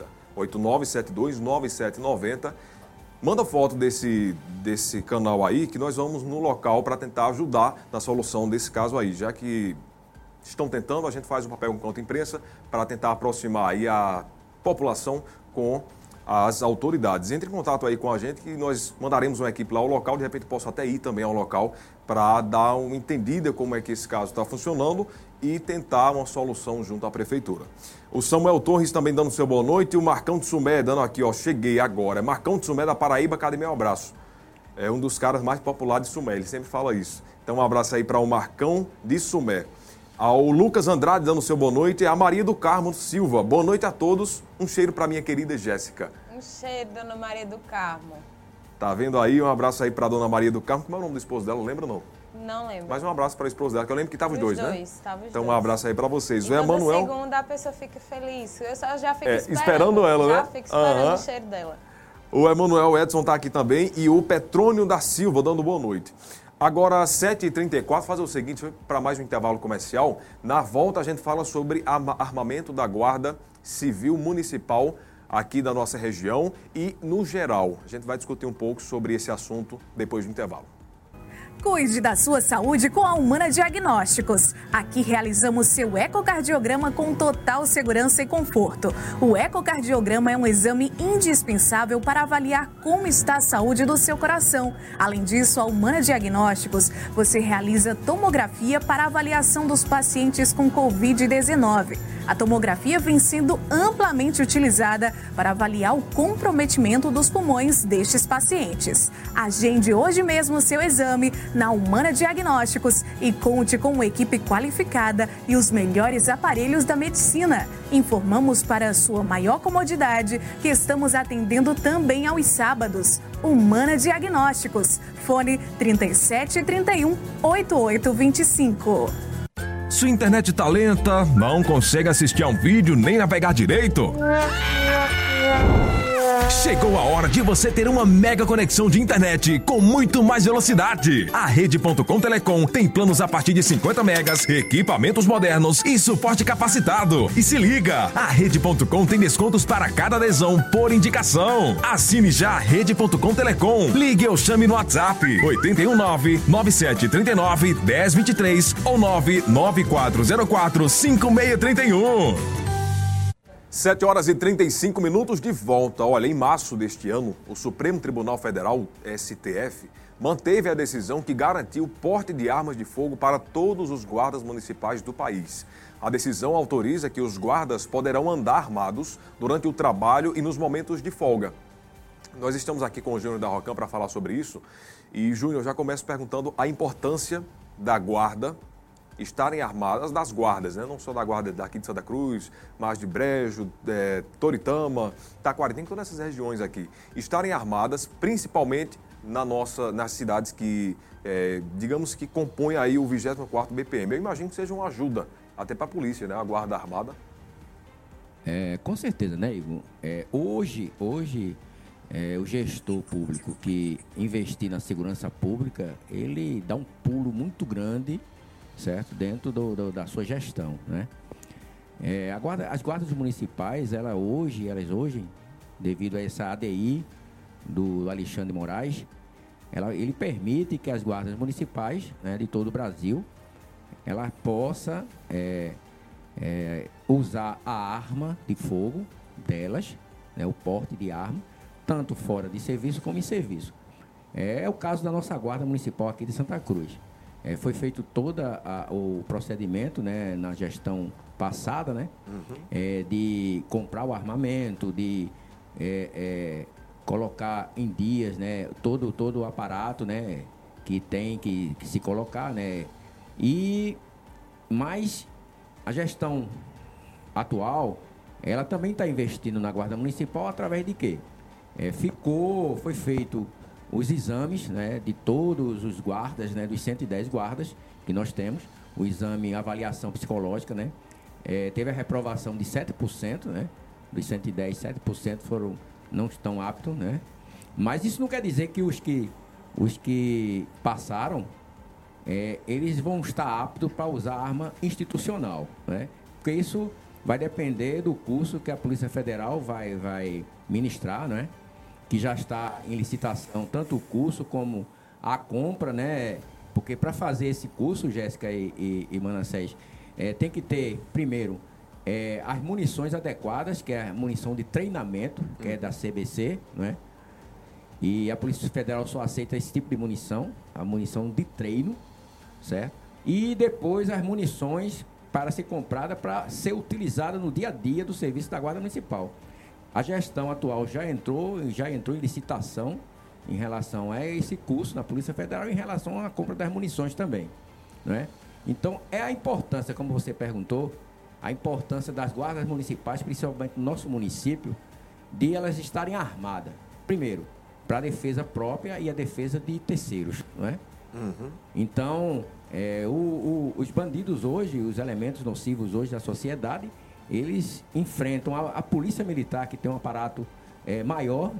8972-9790. Manda foto desse canal aí, que nós vamos no local para tentar ajudar na solução desse caso aí. Já que estão tentando, a gente faz um papel enquanto imprensa para tentar aproximar aí a população com as autoridades. Entre em contato aí com a gente que nós mandaremos uma equipe lá ao local, de repente posso até ir também ao local para dar uma entendida como é que esse caso está funcionando e tentar uma solução junto à prefeitura. O Samuel Torres também dando seu boa noite e o Marcão de Sumé dando aqui, cheguei agora. Marcão de Sumé da Paraíba, cadê meu abraço? É um dos caras mais populares de Sumé, ele sempre fala isso. Então um abraço aí para o Marcão de Sumé. Ao Lucas Andrade dando seu boa noite, a Maria do Carmo Silva. Boa noite a todos, um cheiro para minha querida Jéssica. Um cheiro, dona Maria do Carmo. Tá vendo aí? Um abraço aí para dona Maria do Carmo. Como é o nome do esposo dela, lembra não? Não lembro. Mais um abraço para a esposa dela, que eu lembro que estavam os dois, né? Então um abraço aí para vocês. E toda segunda a pessoa fica feliz. Eu já fico esperando ela, né? Já fico esperando o cheiro dela. O Emanuel Edson está aqui também e o Petrônio da Silva dando boa noite. Agora, 7h34, fazer o seguinte, para mais um intervalo comercial. Na volta, a gente fala sobre armamento da Guarda Civil Municipal aqui da nossa região e no geral. A gente vai discutir um pouco sobre esse assunto depois do intervalo. Cuide da sua saúde com a Humana Diagnósticos. Aqui realizamos seu ecocardiograma com total segurança e conforto. O ecocardiograma é um exame indispensável para avaliar como está a saúde do seu coração. Além disso, a Humana Diagnósticos, você realiza tomografia para avaliação dos pacientes com Covid-19. A tomografia vem sendo amplamente utilizada para avaliar o comprometimento dos pulmões destes pacientes. Agende hoje mesmo seu exame na Humana Diagnósticos e conte com uma equipe qualificada e os melhores aparelhos da medicina. Informamos para a sua maior comodidade que estamos atendendo também aos sábados. Humana Diagnósticos. Fone 3731 8825. Sua internet tá lenta, não consegue assistir a um vídeo nem navegar direito? Chegou a hora de você ter uma mega conexão de internet com muito mais velocidade. A Rede.com Telecom tem planos a partir de 50 megas, equipamentos modernos e suporte capacitado. E se liga, a Rede.com tem descontos para cada adesão por indicação. Assine já a Rede.com Telecom. Ligue ou chame no WhatsApp 819-9739-1023 ou 99404-5631. 7h35 de volta. Olha, em março deste ano, o Supremo Tribunal Federal, STF, manteve a decisão que garantiu o porte de armas de fogo para todos os guardas municipais do país. A decisão autoriza que os guardas poderão andar armados durante o trabalho e nos momentos de folga. Nós estamos aqui com o Júnior da Rocan para falar sobre isso. E, Júnior, já começo perguntando a importância da guarda estarem armadas, das guardas, né? Não só da guarda daqui de Santa Cruz, mas de Brejo, Toritama, Taquaritinga, todas essas regiões aqui, estarem armadas, principalmente nas cidades que, digamos que compõem aí o 24º BPM. Eu imagino que seja uma ajuda até para a polícia, né? A guarda armada. Com certeza, né, Igor? Hoje o gestor público que investir na segurança pública, ele dá um pulo muito grande, certo? Dentro da sua gestão, né? As guardas municipais, elas hoje, devido a essa ADI do Alexandre de Moraes, ele permite que as guardas municipais, né, de todo o Brasil, ela possa usar a arma de fogo delas, né, o porte de arma, tanto fora de serviço como em serviço. É o caso da nossa guarda municipal aqui de Santa Cruz. Foi feito todo o procedimento, né, na gestão passada, né, de comprar o armamento, de colocar em dias, né, todo o aparato, né, que tem que se colocar, né, mas a gestão atual, ela também está investindo na Guarda Municipal através de quê? Foi feito os exames, né, de todos os guardas, né, dos 110 guardas que nós temos, o exame avaliação psicológica, né, teve a reprovação de 7%, né, dos 110, 7% não estão aptos, né, mas isso não quer dizer que os que passaram, eles vão estar aptos para usar arma institucional, né, porque isso vai depender do curso que a Polícia Federal vai ministrar, né, que já está em licitação, tanto o curso como a compra, né? Porque para fazer esse curso, Jéssica e Manassés, tem que ter, primeiro, as munições adequadas, que é a munição de treinamento, que é da CBC, né? E a Polícia Federal só aceita esse tipo de munição, a munição de treino, certo? E depois as munições para ser comprada, para ser utilizada no dia a dia do serviço da Guarda Municipal. A gestão atual já entrou em licitação em relação a esse curso na Polícia Federal, em relação à compra das munições também, né? Então, a importância, como você perguntou, a importância das guardas municipais, principalmente no nosso município, de elas estarem armadas. Primeiro, para a defesa própria e a defesa de terceiros, não é? Então, os bandidos hoje, os elementos nocivos hoje da sociedade, eles enfrentam a polícia militar, que tem um aparato maior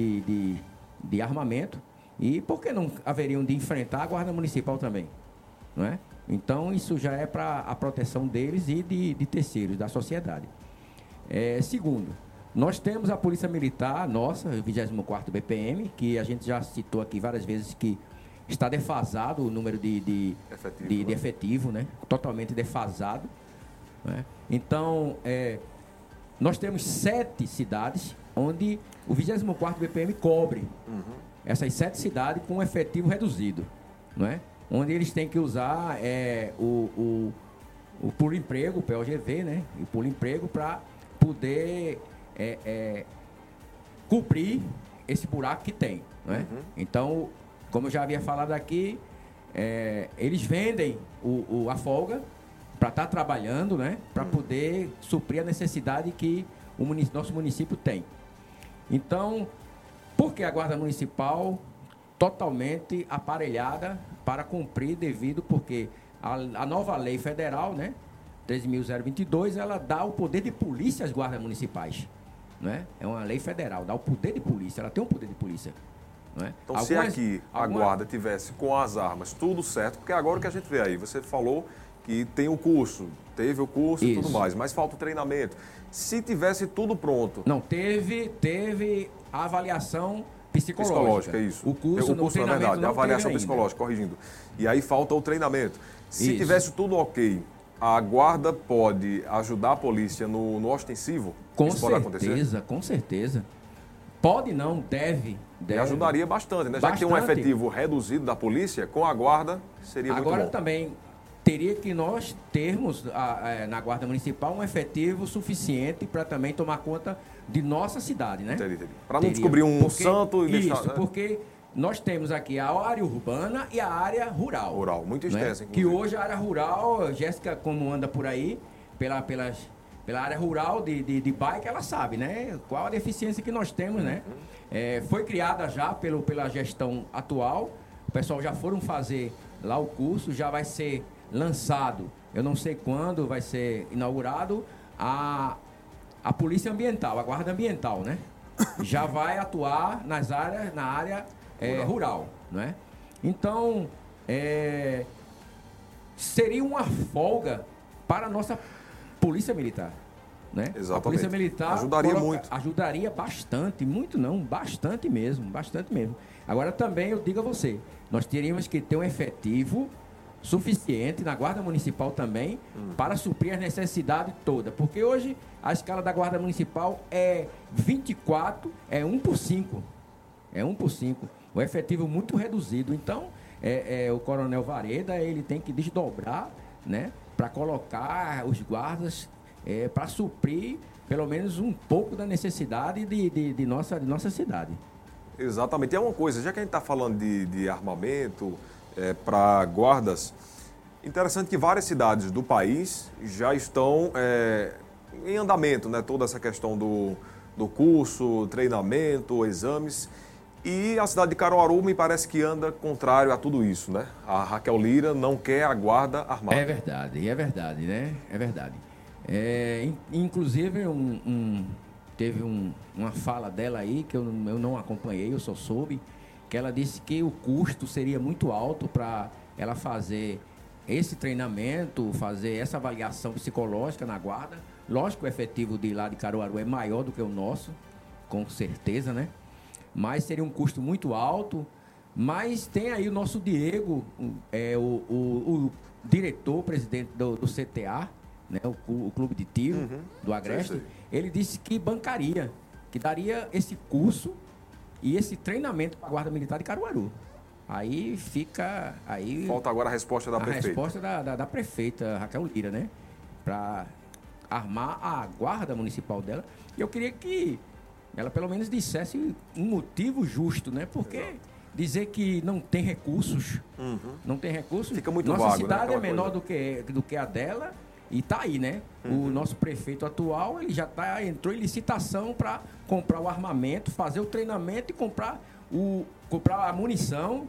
de armamento, e por que não haveriam de enfrentar a Guarda Municipal também, não é? Então, isso já é para a proteção deles e de terceiros, da sociedade. Segundo, nós temos a Polícia Militar, nossa, o 24º BPM, que a gente já citou aqui várias vezes, que está defasado o número de efetivo, né? Totalmente defasado. Então, nós temos 7 cidades onde o 24º BPM cobre essas 7 cidades com um efetivo reduzido, não é? Onde eles têm que usar o Pulo Emprego, o POGV, né? O Pulo Emprego, para poder cobrir esse buraco que tem, não é? Então, como eu já havia falado aqui, eles vendem a folga para estar trabalhando, né? Para poder suprir a necessidade que o nosso município tem. Então, por que a Guarda Municipal totalmente aparelhada para cumprir porque a nova lei federal, né? 13.022, ela dá o poder de polícia às guardas municipais, né? É uma lei federal, dá o poder de polícia, ela tem um poder de polícia. Não é? Então, se aqui a guarda tivesse com as armas tudo certo, porque agora o que a gente vê aí, você falou que tem o curso, teve o curso e tudo mais, mas falta o treinamento. Se tivesse tudo pronto... Não, teve a avaliação psicológica, isso. O curso na verdade, a avaliação psicológica, corrigindo. E aí falta o treinamento. Se tivesse tudo ok, a guarda pode ajudar a polícia no ostensivo? Pode acontecer? Com certeza. Pode não, deve. E ajudaria bastante, né? Já que tem um efetivo reduzido da polícia, com a guarda seria muito bom. Agora também teria que nós termos na Guarda Municipal um efetivo suficiente para também tomar conta de nossa cidade, né? Entendi. Para não descobrir santo e deixar... Isso, porque nós temos aqui a área urbana e a área rural. Rural, muito extensa, né? Que hoje a área rural, Jéssica, como anda por aí, pela área rural de bike, ela sabe, né? Qual a deficiência que nós temos, né? Foi criada já pela gestão atual, o pessoal já foram fazer lá o curso, já vai ser lançado, eu não sei quando vai ser inaugurado, a a polícia ambiental, a guarda ambiental, né? Já vai atuar na área rural, não é? Então, seria uma folga para a nossa polícia militar, né? Exatamente. A polícia militar ajudaria bastante, muito não, bastante mesmo. Agora também eu digo a você, nós teríamos que ter um efetivo suficiente na Guarda Municipal também para suprir as necessidades todas, porque hoje a escala da Guarda Municipal é 24, é 1 por 5, o efetivo muito reduzido. Então, o Coronel Vareda, ele tem que desdobrar, né, para colocar os guardas para suprir pelo menos um pouco da necessidade de nossa cidade. Exatamente. É uma coisa, já que a gente está falando de armamento para guardas, interessante que várias cidades do país já estão em andamento, né? Toda essa questão do curso, treinamento, exames. E a cidade de Caruaru me parece que anda contrário a tudo isso, né? A Raquel Lira não quer a guarda armada. É verdade, né? É verdade. Inclusive, teve uma fala dela aí que eu não acompanhei, eu só soube, que ela disse que o custo seria muito alto para ela fazer esse treinamento, fazer essa avaliação psicológica na guarda. Lógico que o efetivo de lá de Caruaru é maior do que o nosso, com certeza, né? Mas seria um custo muito alto. Mas tem aí o nosso Diego, o diretor, presidente do CTA, né? o Clube de Tiro do Agreste. Ele disse que bancaria, que daria esse curso e esse treinamento para a Guarda Militar de Caruaru. Aí fica... Falta agora a resposta da prefeita. A resposta da prefeita Raquel Lira, né? Para armar a guarda municipal dela. E eu queria que ela pelo menos dissesse um motivo justo, né? Porque dizer que não tem recursos, fica muito nossa vago, cidade né? é menor do que a dela e tá aí, né? O nosso prefeito atual, ele já entrou em licitação para comprar o armamento, fazer o treinamento e comprar a munição,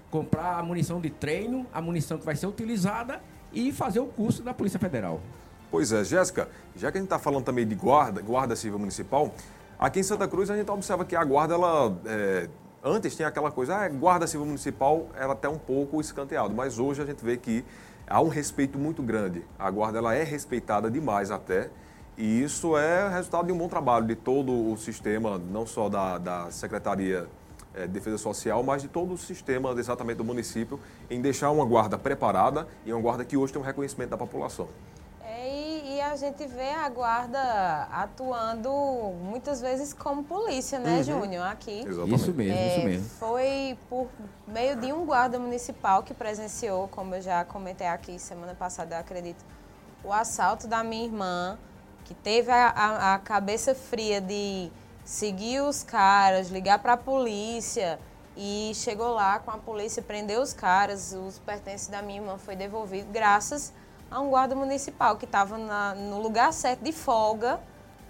de treino, a munição que vai ser utilizada e fazer o curso da Polícia Federal. Pois é, Jéssica, já que a gente está falando também de guarda civil municipal, aqui em Santa Cruz a gente observa que a guarda, antes tinha aquela coisa, guarda civil municipal era até um pouco escanteado, mas hoje a gente vê que há um respeito muito grande. A guarda ela é respeitada demais até, e isso é resultado de um bom trabalho de todo o sistema, não só da Secretaria de Defesa Social, mas de todo o sistema exatamente do município, em deixar uma guarda preparada e uma guarda que hoje tem um reconhecimento da população. E a gente vê a guarda atuando muitas vezes como polícia, né, Júnior? Aqui. Exatamente. Isso mesmo. Foi por meio de um guarda municipal que presenciou, como eu já comentei aqui semana passada, eu acredito, o assalto da minha irmã, que teve a cabeça fria de seguir os caras, ligar para a polícia e chegou lá com a polícia, prendeu os caras, os pertences da minha irmã foi devolvido graças a um guarda municipal que estava no lugar certo de folga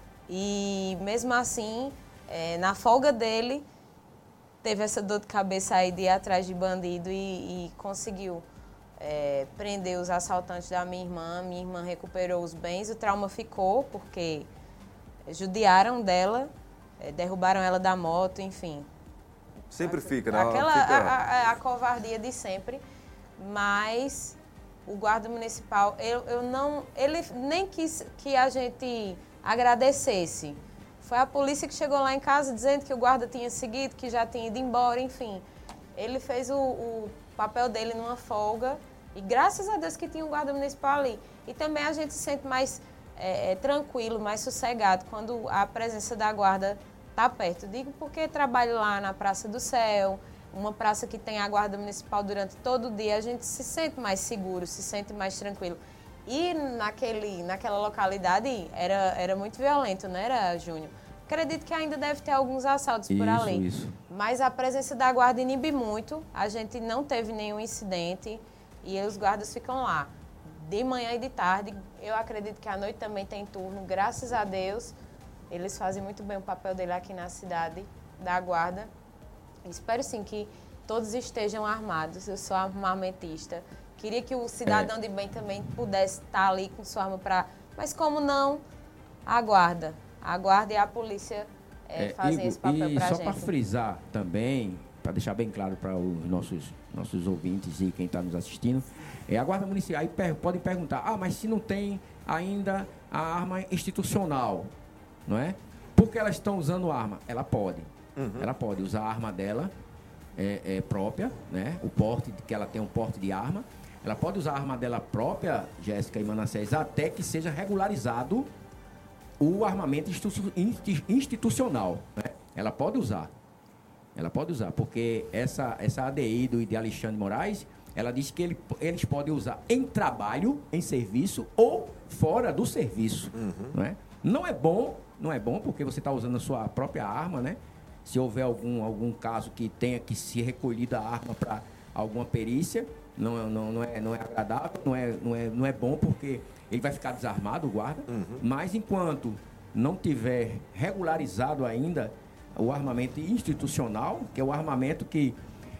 e mesmo assim, na folga dele, teve essa dor de cabeça aí de ir atrás de bandido e conseguiu prender os assaltantes da minha irmã recuperou os bens, o trauma ficou porque judiaram dela, derrubaram ela da moto, enfim. Sempre fica, né? A covardia de sempre, mas o guarda municipal, ele nem quis que a gente agradecesse. Foi a polícia que chegou lá em casa dizendo que o guarda tinha seguido, que já tinha ido embora, enfim. Ele fez o papel dele numa folga e graças a Deus que tinha um guarda municipal ali. E também a gente se sente mais tranquilo, mais sossegado quando a presença da guarda está perto. Digo porque trabalho lá na Praça do Céu, uma praça que tem a guarda municipal durante todo o dia, a gente se sente mais seguro, se sente mais tranquilo. E naquela localidade era muito violento, não era, Júnior? Acredito que ainda deve ter alguns assaltos por ali. Isso. Mas a presença da guarda inibe muito, a gente não teve nenhum incidente e os guardas ficam lá. De manhã e de tarde, eu acredito que à noite também tem turno, graças a Deus. Eles fazem muito bem o papel dele aqui na cidade, da guarda. Espero sim que todos estejam armados. Eu sou armamentista. Queria que o cidadão de bem também pudesse estar ali com sua arma para... Mas como não, a guarda. a guarda e a polícia fazem esse papel pra gente. E só para frisar também, para deixar bem claro para os nossos ouvintes e quem está nos assistindo, a Guarda Municipal, aí podem perguntar, mas se não tem ainda a arma institucional, não é? Por que elas estão usando arma? Ela pode. Ela pode usar a arma dela própria, né? O porte, que ela tem um porte de arma. Ela pode usar a arma dela própria, Jéssica e Manassés, até que seja regularizado o armamento institucional, né? Ela pode usar, porque essa ADI de Alexandre Moraes, ela diz que eles podem usar em trabalho, em serviço ou fora do serviço, não é? Não é bom porque você está usando a sua própria arma, né? Se houver algum caso que tenha que ser recolhida a arma para alguma perícia, não é agradável, não é bom, porque ele vai ficar desarmado, o guarda. Mas enquanto não tiver regularizado ainda o armamento institucional, que é o armamento que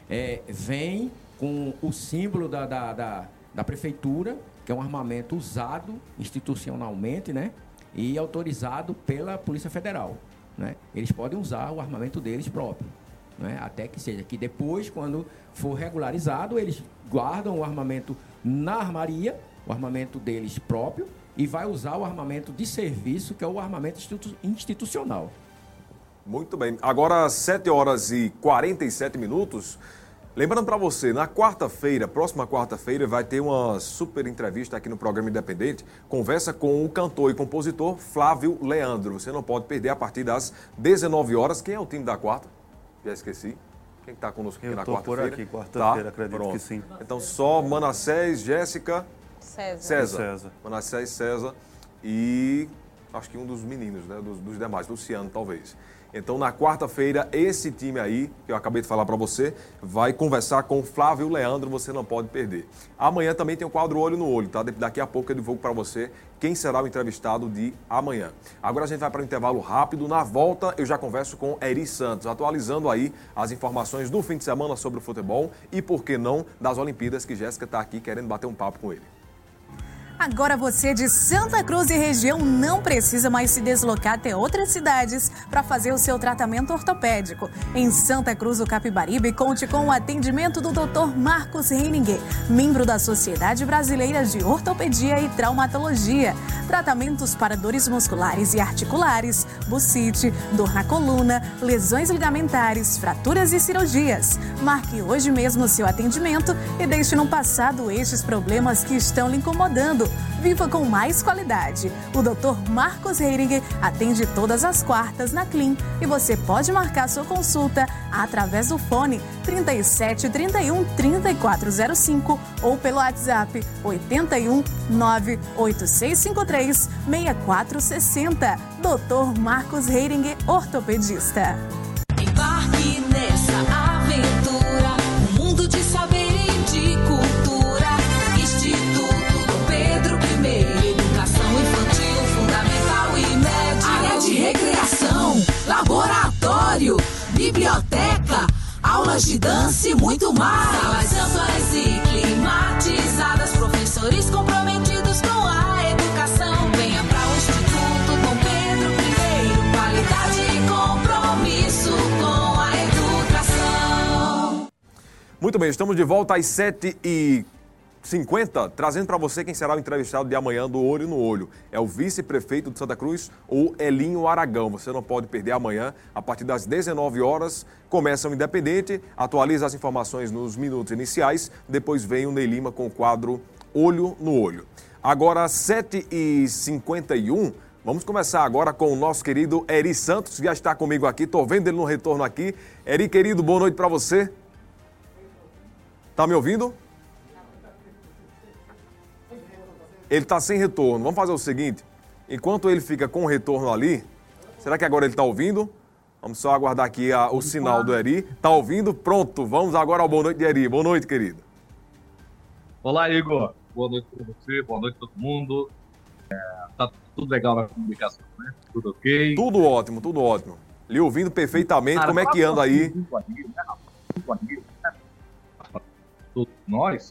vem com o símbolo da prefeitura, que é um armamento usado institucionalmente, né? E autorizado pela Polícia Federal, né? Eles podem usar o armamento deles próprio, né? Até que seja, que depois, quando for regularizado, eles guardam o armamento na armaria, o armamento deles próprio, e vai usar o armamento de serviço, que é o armamento institucional. Muito bem. Agora, 7 horas e 47 minutos. Lembrando para você, na quarta-feira, próxima quarta-feira, vai ter uma super entrevista aqui no programa Independente. Conversa com o cantor e compositor Flávio Leandro. Você não pode perder a partir das 19 horas. Quem é o time da quarta? Já esqueci. Quem está conosco aqui na quarta-feira? Eu estou por aqui, quarta-feira, acredito pronto. Que sim. Então, só Manassés, Jéssica... César. Manassés, César e acho que um dos meninos, né? Dos demais, Luciano, talvez. Então, na quarta-feira, esse time aí, que eu acabei de falar para você, vai conversar com o Flávio Leandro, você não pode perder. Amanhã também tem o quadro Olho no Olho, tá? Daqui a pouco eu divulgo para você quem será o entrevistado de amanhã. Agora a gente vai para um intervalo rápido. Na volta, eu já converso com Eri Santos, atualizando aí as informações do fim de semana sobre o futebol e, por que não, das Olimpíadas, que Jéssica está aqui querendo bater um papo com ele. Agora você de Santa Cruz e região não precisa mais se deslocar até outras cidades para fazer o seu tratamento ortopédico. Em Santa Cruz do Capibaribe, conte com o atendimento do Dr. Marcos Heininger, membro da Sociedade Brasileira de Ortopedia e Traumatologia. Tratamentos para dores musculares e articulares, bucite, dor na coluna, lesões ligamentares, fraturas e cirurgias. Marque hoje mesmo o seu atendimento e deixe no passado estes problemas que estão lhe incomodando. Viva com mais qualidade. O Dr. Marcos Heininger atende todas as quartas na Clean e você pode marcar sua consulta através do fone 37 31 3405 ou pelo WhatsApp 81 98653 6460. Dr. Marcos Heininger, ortopedista. Embarque nessa aventura, um mundo de saber e de cultura. Instituto Dom Pedro I, educação infantil, fundamental e média. Área de recreação, laboratório, biblioteca, aulas de dança e muito mais. Salas amplas e climatizadas, professores comprometidos com a educação. Venha para o Instituto Dom Pedro I, qualidade e compromisso com a educação. Muito bem, estamos de volta às 7h50, trazendo para você quem será o entrevistado de amanhã do Olho no Olho. É o vice-prefeito de Santa Cruz, o Elinho Aragão. Você não pode perder amanhã, a partir das 19 horas, começa o Independente, atualiza as informações nos minutos iniciais, depois vem o Ney Lima com o quadro Olho no Olho. Agora, 7h51, vamos começar agora com o nosso querido Eri Santos, que já está comigo aqui, estou vendo ele no retorno aqui. Eri, querido, boa noite para você. Tá me ouvindo? Ele está sem retorno. Vamos fazer o seguinte, enquanto ele fica com o retorno ali, será que agora ele está ouvindo? Vamos só aguardar aqui o sinal do Eri. Está ouvindo? Pronto, vamos agora ao boa noite de Eri. Boa noite, querido. Olá, Igor. Boa noite para você, boa noite para todo mundo. Tá tudo legal na comunicação, né? Tudo ok? Tudo ótimo, tudo ótimo. Lhe ouvindo perfeitamente. Cara, como é que anda aí? Todos nós,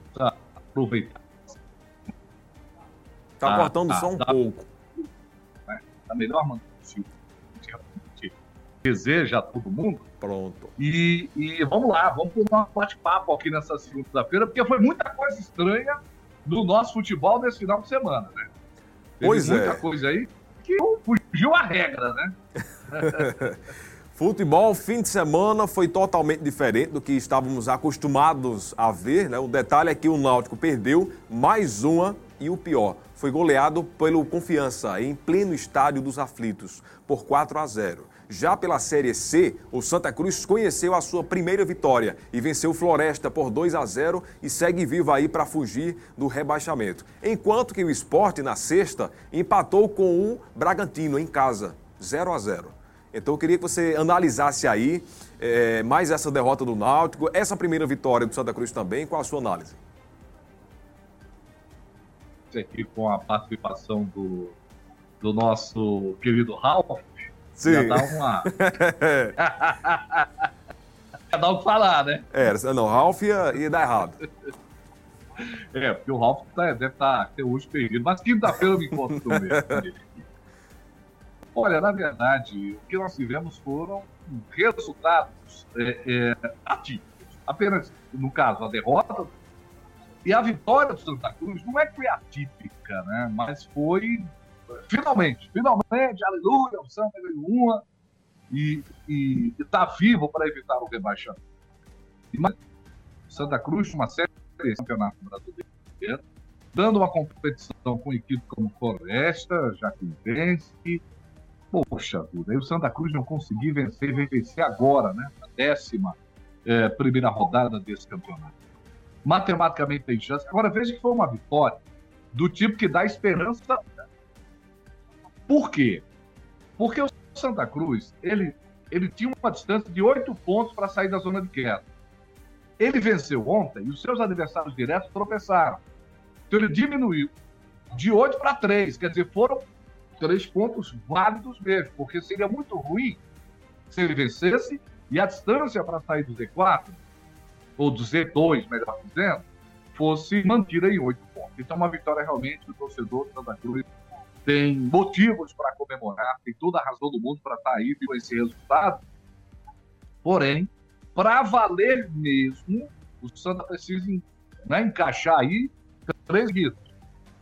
aproveitar. Tá cortando só um pouco. da melhor maneira possível. A gente deseja a todo mundo. Pronto. E vamos lá, vamos por um bate-papo aqui nessa segunda-feira, porque foi muita coisa estranha do nosso futebol nesse final de semana, né? Pois é. Muita coisa aí que fugiu a regra, né? Futebol, fim de semana, foi totalmente diferente do que estávamos acostumados a ver, né? O detalhe é que o Náutico perdeu mais uma e o pior, foi goleado pelo Confiança em pleno estádio dos Aflitos, por 4-0. Já pela Série C, o Santa Cruz conheceu a sua primeira vitória e venceu o Floresta por 2-0 e segue vivo aí para fugir do rebaixamento. Enquanto que o Sport, na sexta, empatou com o Bragantino em casa, 0-0. Então eu queria que você analisasse aí mais essa derrota do Náutico, essa primeira vitória do Santa Cruz também, qual a sua análise? Aqui com a participação do nosso querido Ralf, sim, já dá uma... já dá o que falar, né? Não, Ralf ia dar errado. Porque o Ralf deve estar até hoje perdido, mas quinta-feira eu me encontro com ele. Olha, na verdade, o que nós tivemos foram resultados atípicos. Apenas, no caso, a derrota e a vitória do Santa Cruz não é que foi atípica, né? Mas foi, finalmente, aleluia, o Santa ganhou uma e está vivo para evitar o rebaixamento. Mas o Santa Cruz, uma série de campeonato brasileiro, dando uma competição com equipes como Floresta, Jacuipense. Poxa vida, aí o Santa Cruz não conseguiu vencer, vem vencer agora, né? A 11ª rodada desse campeonato. Matematicamente tem chance. Agora veja que foi uma vitória do tipo que dá esperança. Por quê? Porque o Santa Cruz, ele tinha uma distância de 8 pontos para sair da zona de queda. Ele venceu ontem e os seus adversários diretos tropeçaram. Então ele diminuiu de 8 para 3, quer dizer, foram 3 pontos válidos mesmo, porque seria muito ruim se ele vencesse e a distância para sair do Z4, ou do Z2, melhor dizendo, fosse mantida em 8 pontos. Então, uma vitória realmente do torcedor do Santa Cruz tem motivos para comemorar, tem toda a razão do mundo para estar aí com esse resultado. Porém, para valer mesmo, o Santa precisa encaixar aí 3 ritos.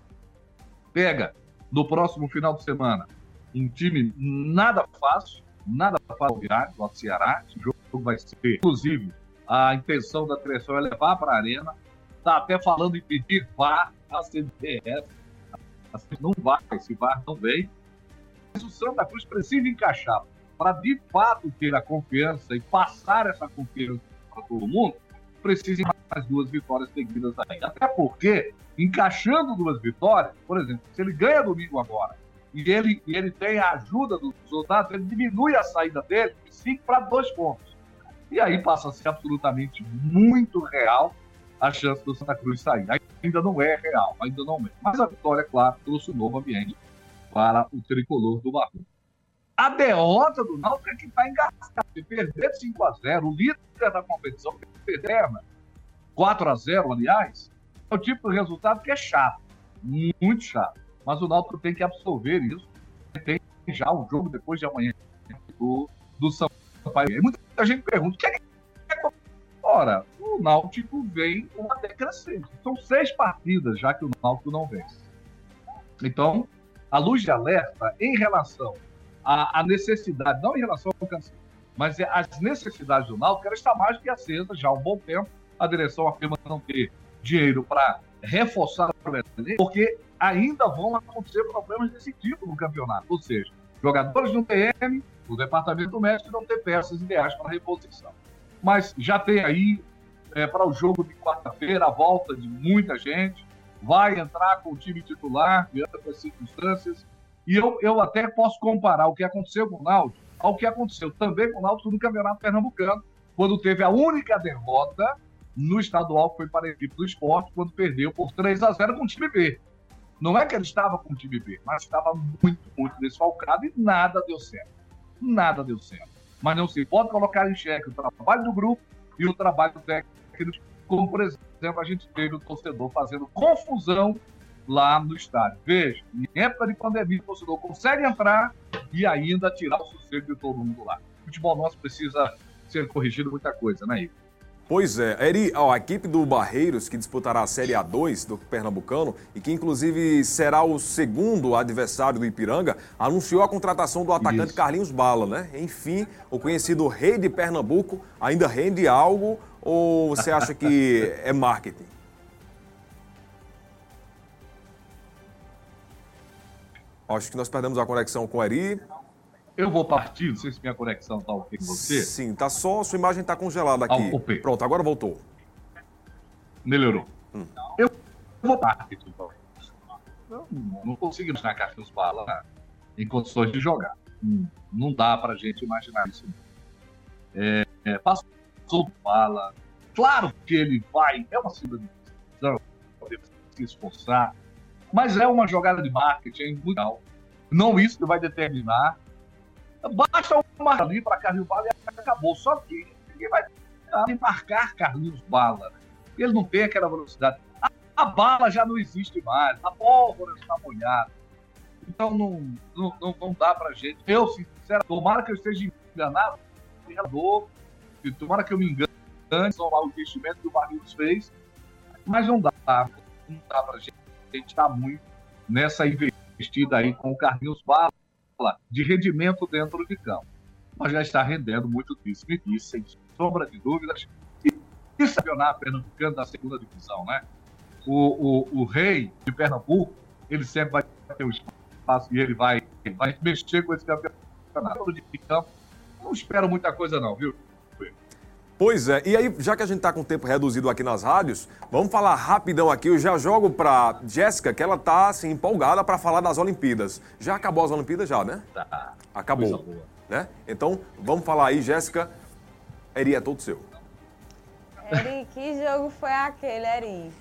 Pega no próximo final de semana um time nada fácil do Ceará. Esse jogo vai ser, inclusive, a intenção da direção é levar para a Arena. Está até falando em pedir VAR à CBF. Não vai, esse VAR não vem. Mas o Santa Cruz precisa encaixar para, de fato, ter a confiança e passar essa confiança para todo mundo. Precisa mais 2 vitórias seguidas aí. Até porque, encaixando 2 vitórias, por exemplo, se ele ganha domingo agora e ele tem a ajuda dos resultados, ele diminui a saída dele de 5 para 2 pontos. E aí passa a ser absolutamente muito real a chance do Santa Cruz sair. Ainda não é real, ainda não é. Mas a vitória, claro, trouxe um novo ambiente para o tricolor do Barroso. A derrota do Náutico é que está engasgado. Se perder 5-0, o líder da competição, perder 4-0, aliás, é o tipo de resultado que é chato, muito chato. Mas o Náutico tem que absorver isso. Tem já o jogo depois de amanhã do São Paulo. Muita gente pergunta, o que é que é? Ora, o Náutico vem uma decrescente. São 6 partidas já que o Náutico não vence. Então, a luz de alerta em relação à necessidade, não em relação ao cansaço, mas as necessidades do Náutico, ela está mais que acesa já há um bom tempo. A direção afirma não ter dinheiro para reforçar o elenco, porque ainda vão acontecer problemas desse tipo no campeonato. Ou seja, jogadores no PM, no departamento médico, não ter peças ideais para reposição. Mas já tem aí, para o jogo de quarta-feira, a volta de muita gente, vai entrar com o time titular, diante das circunstâncias, e eu até posso comparar o que aconteceu com o Náutico ao que aconteceu também com o Náutico no Campeonato Pernambucano, quando teve a única derrota no estadual, que foi para a equipe do Sport, quando perdeu por 3-0 com o time B. Não é que ele estava com o time B, mas estava muito, muito desfalcado e nada deu certo. Nada deu certo. Mas não se pode colocar em xeque o trabalho do grupo e o trabalho do técnico, como, por exemplo, a gente teve o torcedor fazendo confusão lá no estádio. Veja, em época de pandemia, o torcedor consegue entrar e ainda tirar o sossego de todo mundo lá. O futebol nosso precisa ser corrigido muita coisa, né, Igor? Pois é, Eri, a equipe do Barreiros, que disputará a Série A2 do Pernambucano e que inclusive será o segundo adversário do Ipiranga, anunciou a contratação do atacante Carlinhos Bala, né? Enfim, o conhecido Rei de Pernambuco ainda rende algo ou você acha que é marketing? Acho que nós perdemos a conexão com o Eri. Eu vou partir, não sei se minha conexão está ok com você. Sim, tá só, sua imagem está congelada aqui. Pronto, agora voltou. Melhorou. Eu vou partir. Eu não consigo imaginar Carlinhos Bala em condições de jogar. Não dá pra gente imaginar isso. Passou do Bala. Claro que ele vai, é uma segunda divisão, pode se esforçar, mas é uma jogada de marketing muito legal. Não isso que vai determinar. Basta uma ali para Carlinhos Bala e acabou. Só que ninguém vai marcar Carlinhos Bala. Ele não tem aquela velocidade. A bala já não existe mais. A pólvora está molhada. Então não dá para gente. Eu, sinceramente, tomara que eu esteja enganado. Tomara que eu me engane. São lá o investimento que o Barreiros fez. Mas não dá para a gente. A gente está muito nessa investida aí com o Carlinhos Bala de rendimento dentro de campo. Mas já está rendendo muito disso, sem sombra de dúvidas. E esse campeonato pernambucano da segunda divisão, né? O Rei de Pernambuco, ele sempre vai ter o espaço e ele vai mexer com esse campeonato de campo. Não espero muita coisa não, viu? Pois é, e aí, já que a gente está com o tempo reduzido aqui nas rádios, vamos falar rapidão aqui. Eu já jogo para Jéssica, que ela está assim, empolgada para falar das Olimpíadas. Já acabou as Olimpíadas já, né? Tá. Acabou. Né? Então, vamos falar aí, Jéssica. Eri, é todo seu. Eri, que jogo foi aquele, Eri?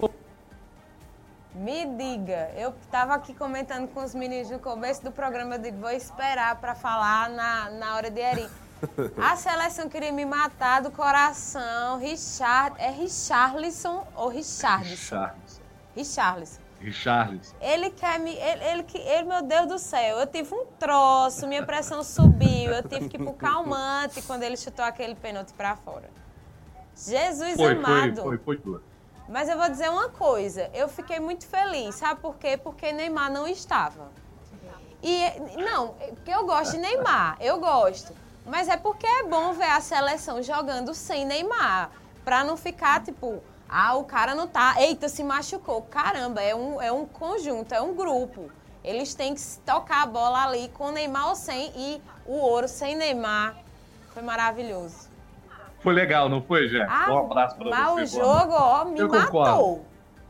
Me diga, eu estava aqui comentando com os meninos no começo do programa, eu digo, vou esperar para falar na hora de Eri. A seleção queria me matar do coração. É Richarlison ou Richardson? Richarlison. Ele quer me... Ele, meu Deus do céu, eu tive um troço, minha pressão subiu, eu tive que ir pro calmante quando ele chutou aquele pênalti pra fora. Jesus amado. Foi tudo. Mas eu vou dizer uma coisa, eu fiquei muito feliz, sabe por quê? Porque Neymar não estava. Não, porque eu gosto de Neymar, eu gosto. Mas é porque é bom ver a seleção jogando sem Neymar. Pra não ficar, tipo, o cara não tá... Eita, se machucou. Caramba, é um conjunto, é um grupo. Eles têm que tocar a bola ali com Neymar ou sem. E o ouro sem Neymar foi maravilhoso. Foi legal, não foi, Jé? Um abraço pra você. Mas o jogo, me matou.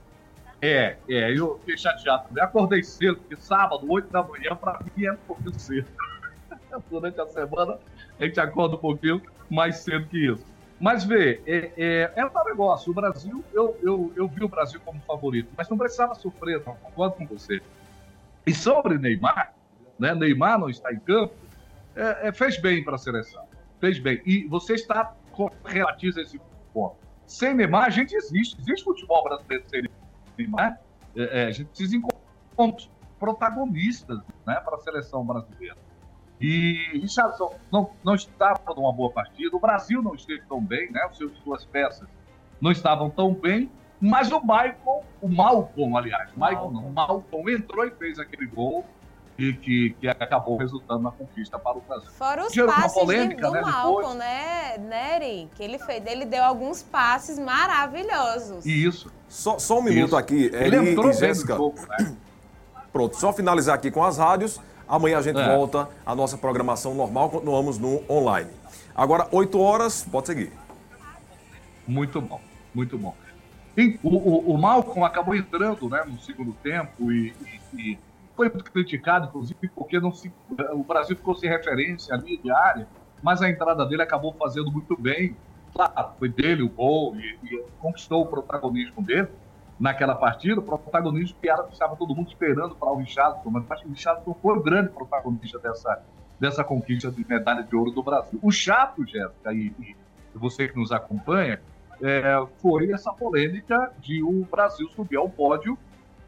Eu fiquei chateado também. Acordei cedo, porque sábado, 8 da manhã, pra mim é um pouquinho cedo. Durante a semana, a gente acorda um pouquinho mais cedo que isso. Mas vê, é um negócio. O Brasil, eu vi o Brasil como favorito, mas não precisava sofrer, não concordo com você. E sobre Neymar, né? Neymar não está em campo, fez bem para a seleção. Fez bem. E você está relativo a esse ponto. Sem Neymar, a gente existe. Existe futebol brasileiro sem Neymar. A gente precisa encontrar protagonistas, né, para a seleção brasileira. E Richarlison não estava numa boa partida. O Brasil não esteve tão bem, né? Suas peças não estavam tão bem. Mas o Malcom entrou e fez aquele gol que acabou resultando na conquista para o Brasil. Fora os passes do Malcom, né, Eri? Que ele fez. Ele deu alguns passes maravilhosos. Isso. Só um minuto aqui, Eri e Jéssica. Né? Pronto, só finalizar aqui com as rádios. Amanhã a gente volta à nossa programação normal, continuamos no online. Agora, 8 horas, pode seguir. Muito bom, muito bom. E o Malcom acabou entrando, né, no segundo tempo e foi muito criticado, inclusive, porque o Brasil ficou sem referência ali de área, mas a entrada dele acabou fazendo muito bem. Claro, foi dele o gol e conquistou o protagonismo dele naquela partida, o protagonismo que estava todo mundo esperando para o Richarlison, mas acho que o Richarlison foi o grande protagonista dessa conquista de medalha de ouro do Brasil. O chato, Jéssica, e você que nos acompanha, foi essa polêmica de o Brasil subir ao pódio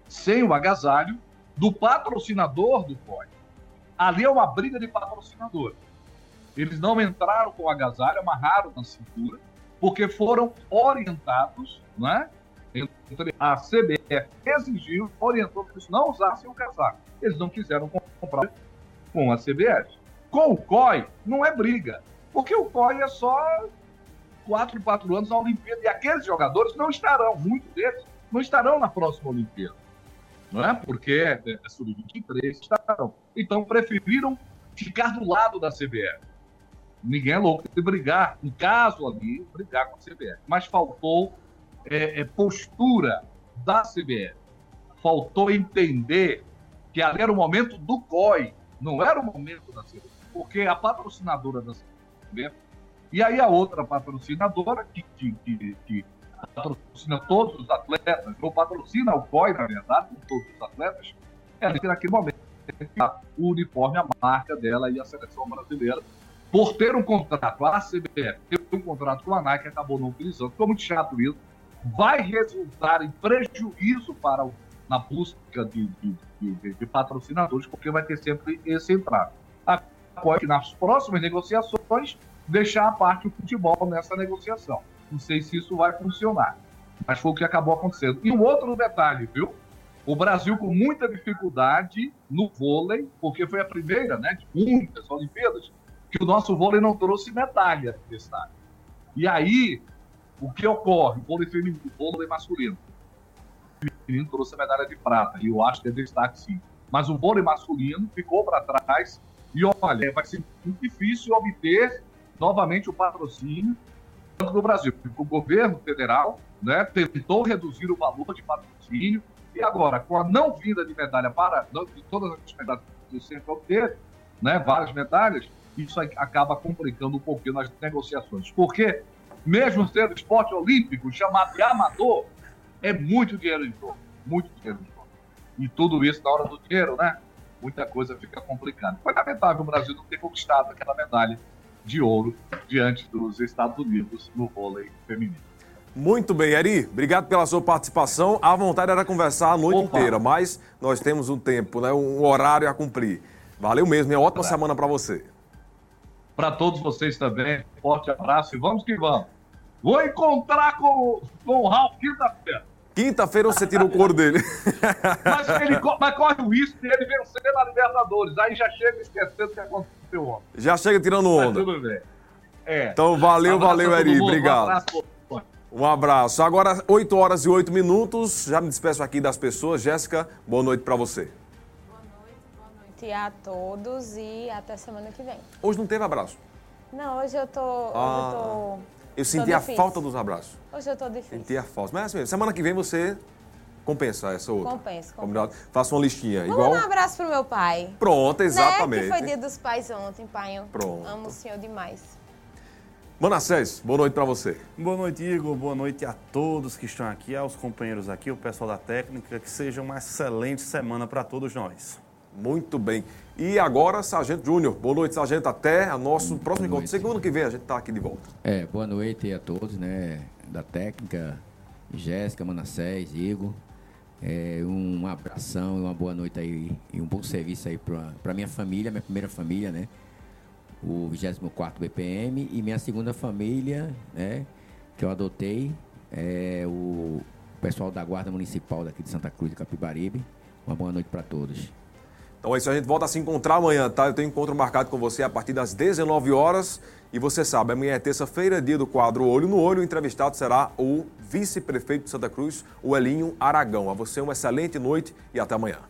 sem o agasalho do patrocinador do COI. Ali é uma briga de patrocinador. Eles não entraram com o agasalho, amarraram na cintura, porque foram orientados, né? A CBF exigiu, orientou que eles não usassem o casaco. Eles não quiseram comprar com a CBF. Com o COI, não é briga, porque o COI é só 4 anos na Olimpíada, e aqueles jogadores não estarão, muitos deles não estarão na próxima Olimpíada, não é? Porque é sub-23, estarão. Então, preferiram ficar do lado da CBF. Ninguém é louco de brigar, no caso ali, brigar com a CBF. Mas faltou postura da CBF. Faltou entender que ali era o momento do COI, não era o momento da CBF. Porque a patrocinadora da CBF, e aí a outra patrocinadora, que patrocina todos os atletas, ou patrocina o COI, na verdade, com todos os atletas, ela tem naquele momento o uniforme, a marca dela e a seleção brasileira, por ter um contrato, a CBF ter um contrato com a Nike, acabou não utilizando. Ficou muito chato isso. Vai resultar em prejuízo na busca de patrocinadores, porque vai ter sempre esse entrave. A COI, nas próximas negociações, deixar a parte o futebol nessa negociação. Não sei se isso vai funcionar, mas foi o que acabou acontecendo. E um outro detalhe, viu? O Brasil com muita dificuldade no vôlei, porque foi a primeira, né, de muitas Olimpíadas, que o nosso vôlei não trouxe medalha desse ano. E aí, o que ocorre? O vôlei feminino, o vôlei masculino. O feminino trouxe a medalha de prata, e eu acho que é destaque sim. Mas o vôlei masculino ficou para trás, e olha, vai ser muito difícil obter novamente o patrocínio do Brasil, porque o governo federal, né, tentou reduzir o valor de patrocínio, e agora, com a não vinda de medalha de todas as medalhas que sempre obteve, né, várias medalhas, isso acaba complicando um pouquinho nas negociações. Porque, mesmo sendo esporte olímpico, chamado de amador, é muito dinheiro em jogo. Muito dinheiro em jogo. E tudo isso na hora do dinheiro, né? Muita coisa fica complicada. Foi lamentável o Brasil não ter conquistado aquela medalha de ouro diante dos Estados Unidos no vôlei feminino. Muito bem, Eri, obrigado pela sua participação. A vontade era conversar a noite inteira, mas nós temos um tempo, né, um horário a cumprir. Valeu mesmo, é uma ótima semana para você. Para todos vocês também, forte abraço e vamos que vamos. Vou encontrar com o Ralf quinta-feira. Quinta-feira você tira o couro dele. Mas corre o risco de ele vencer na Libertadores. Aí já chega esquecendo o que aconteceu ontem. Já chega tirando onda. Mas tudo bem. Então valeu, Eri. Obrigado. Um abraço. Agora, 8 horas e 8 minutos. Já me despeço aqui das pessoas. Jéssica, boa noite para você. Boa noite a todos e até semana que vem. Hoje não teve abraço? Não, hoje eu tô... Eu senti a falta dos abraços. Hoje eu tô difícil. Senti a falta. Mas assim, semana que vem você compensa essa outra. Compensa. Faça uma listinha. Vou mandar um abraço pro meu pai. Pronto, exatamente. Né? Que foi dia dos pais ontem, pai. Pronto. Amo o senhor demais. Manassés, boa noite para você. Boa noite, Igor. Boa noite a todos que estão aqui, aos companheiros aqui, o pessoal da técnica. Que seja uma excelente semana para todos nós. Muito bem. E agora, Sargento Júnior. Boa noite, Sargento. Até o nosso próximo encontro. Segunda que vem a gente está aqui de volta. Boa noite a todos, né, da técnica, Jéssica, Manassés, Igor. Um abração e uma boa noite aí e um bom serviço aí para minha família, minha primeira família, né? O 24º BPM e minha segunda família, né, que eu adotei, o pessoal da Guarda Municipal daqui de Santa Cruz de Capibaribe. Uma boa noite para todos. Então é isso, a gente volta a se encontrar amanhã, tá? Eu tenho encontro marcado com você a partir das 19 horas. E você sabe, amanhã é terça-feira, dia do quadro Olho no Olho. O entrevistado será o vice-prefeito de Santa Cruz, o Elinho Aragão. A você uma excelente noite e até amanhã.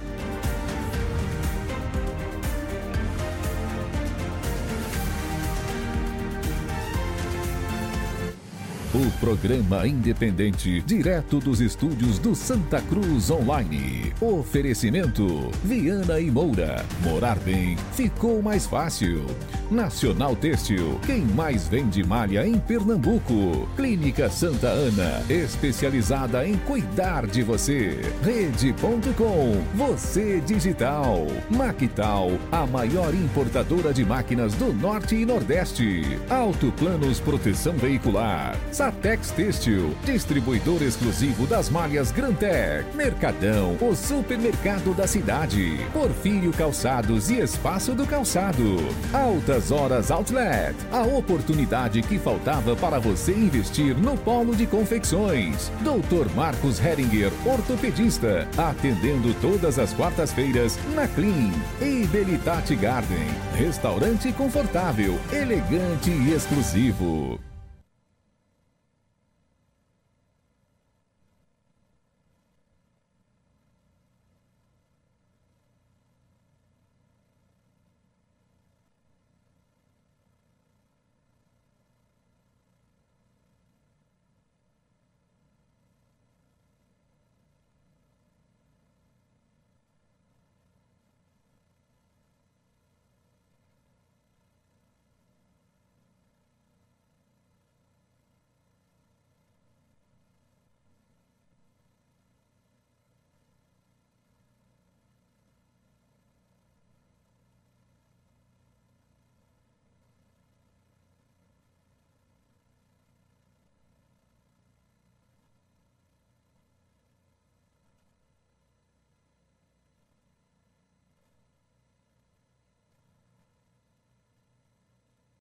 O programa independente, direto dos estúdios do Santa Cruz Online. Oferecimento: Viana e Moura. Morar bem ficou mais fácil. Nacional Têxtil, quem mais vende malha em Pernambuco. Clínica Santa Ana, especializada em cuidar de você. Rede.com, você digital. Mactal, a maior importadora de máquinas do Norte e Nordeste. Autoplanos Proteção Veicular. Satex Têxtil, distribuidor exclusivo das malhas Grantec. Mercadão, o supermercado da cidade. Porfírio Calçados e Espaço do Calçado. Altas Horas Outlet, a oportunidade que faltava para você investir no polo de confecções. Dr. Marcos Heringer, ortopedista, atendendo todas as quartas-feiras na Clean. E Belitati Garden, restaurante confortável, elegante e exclusivo.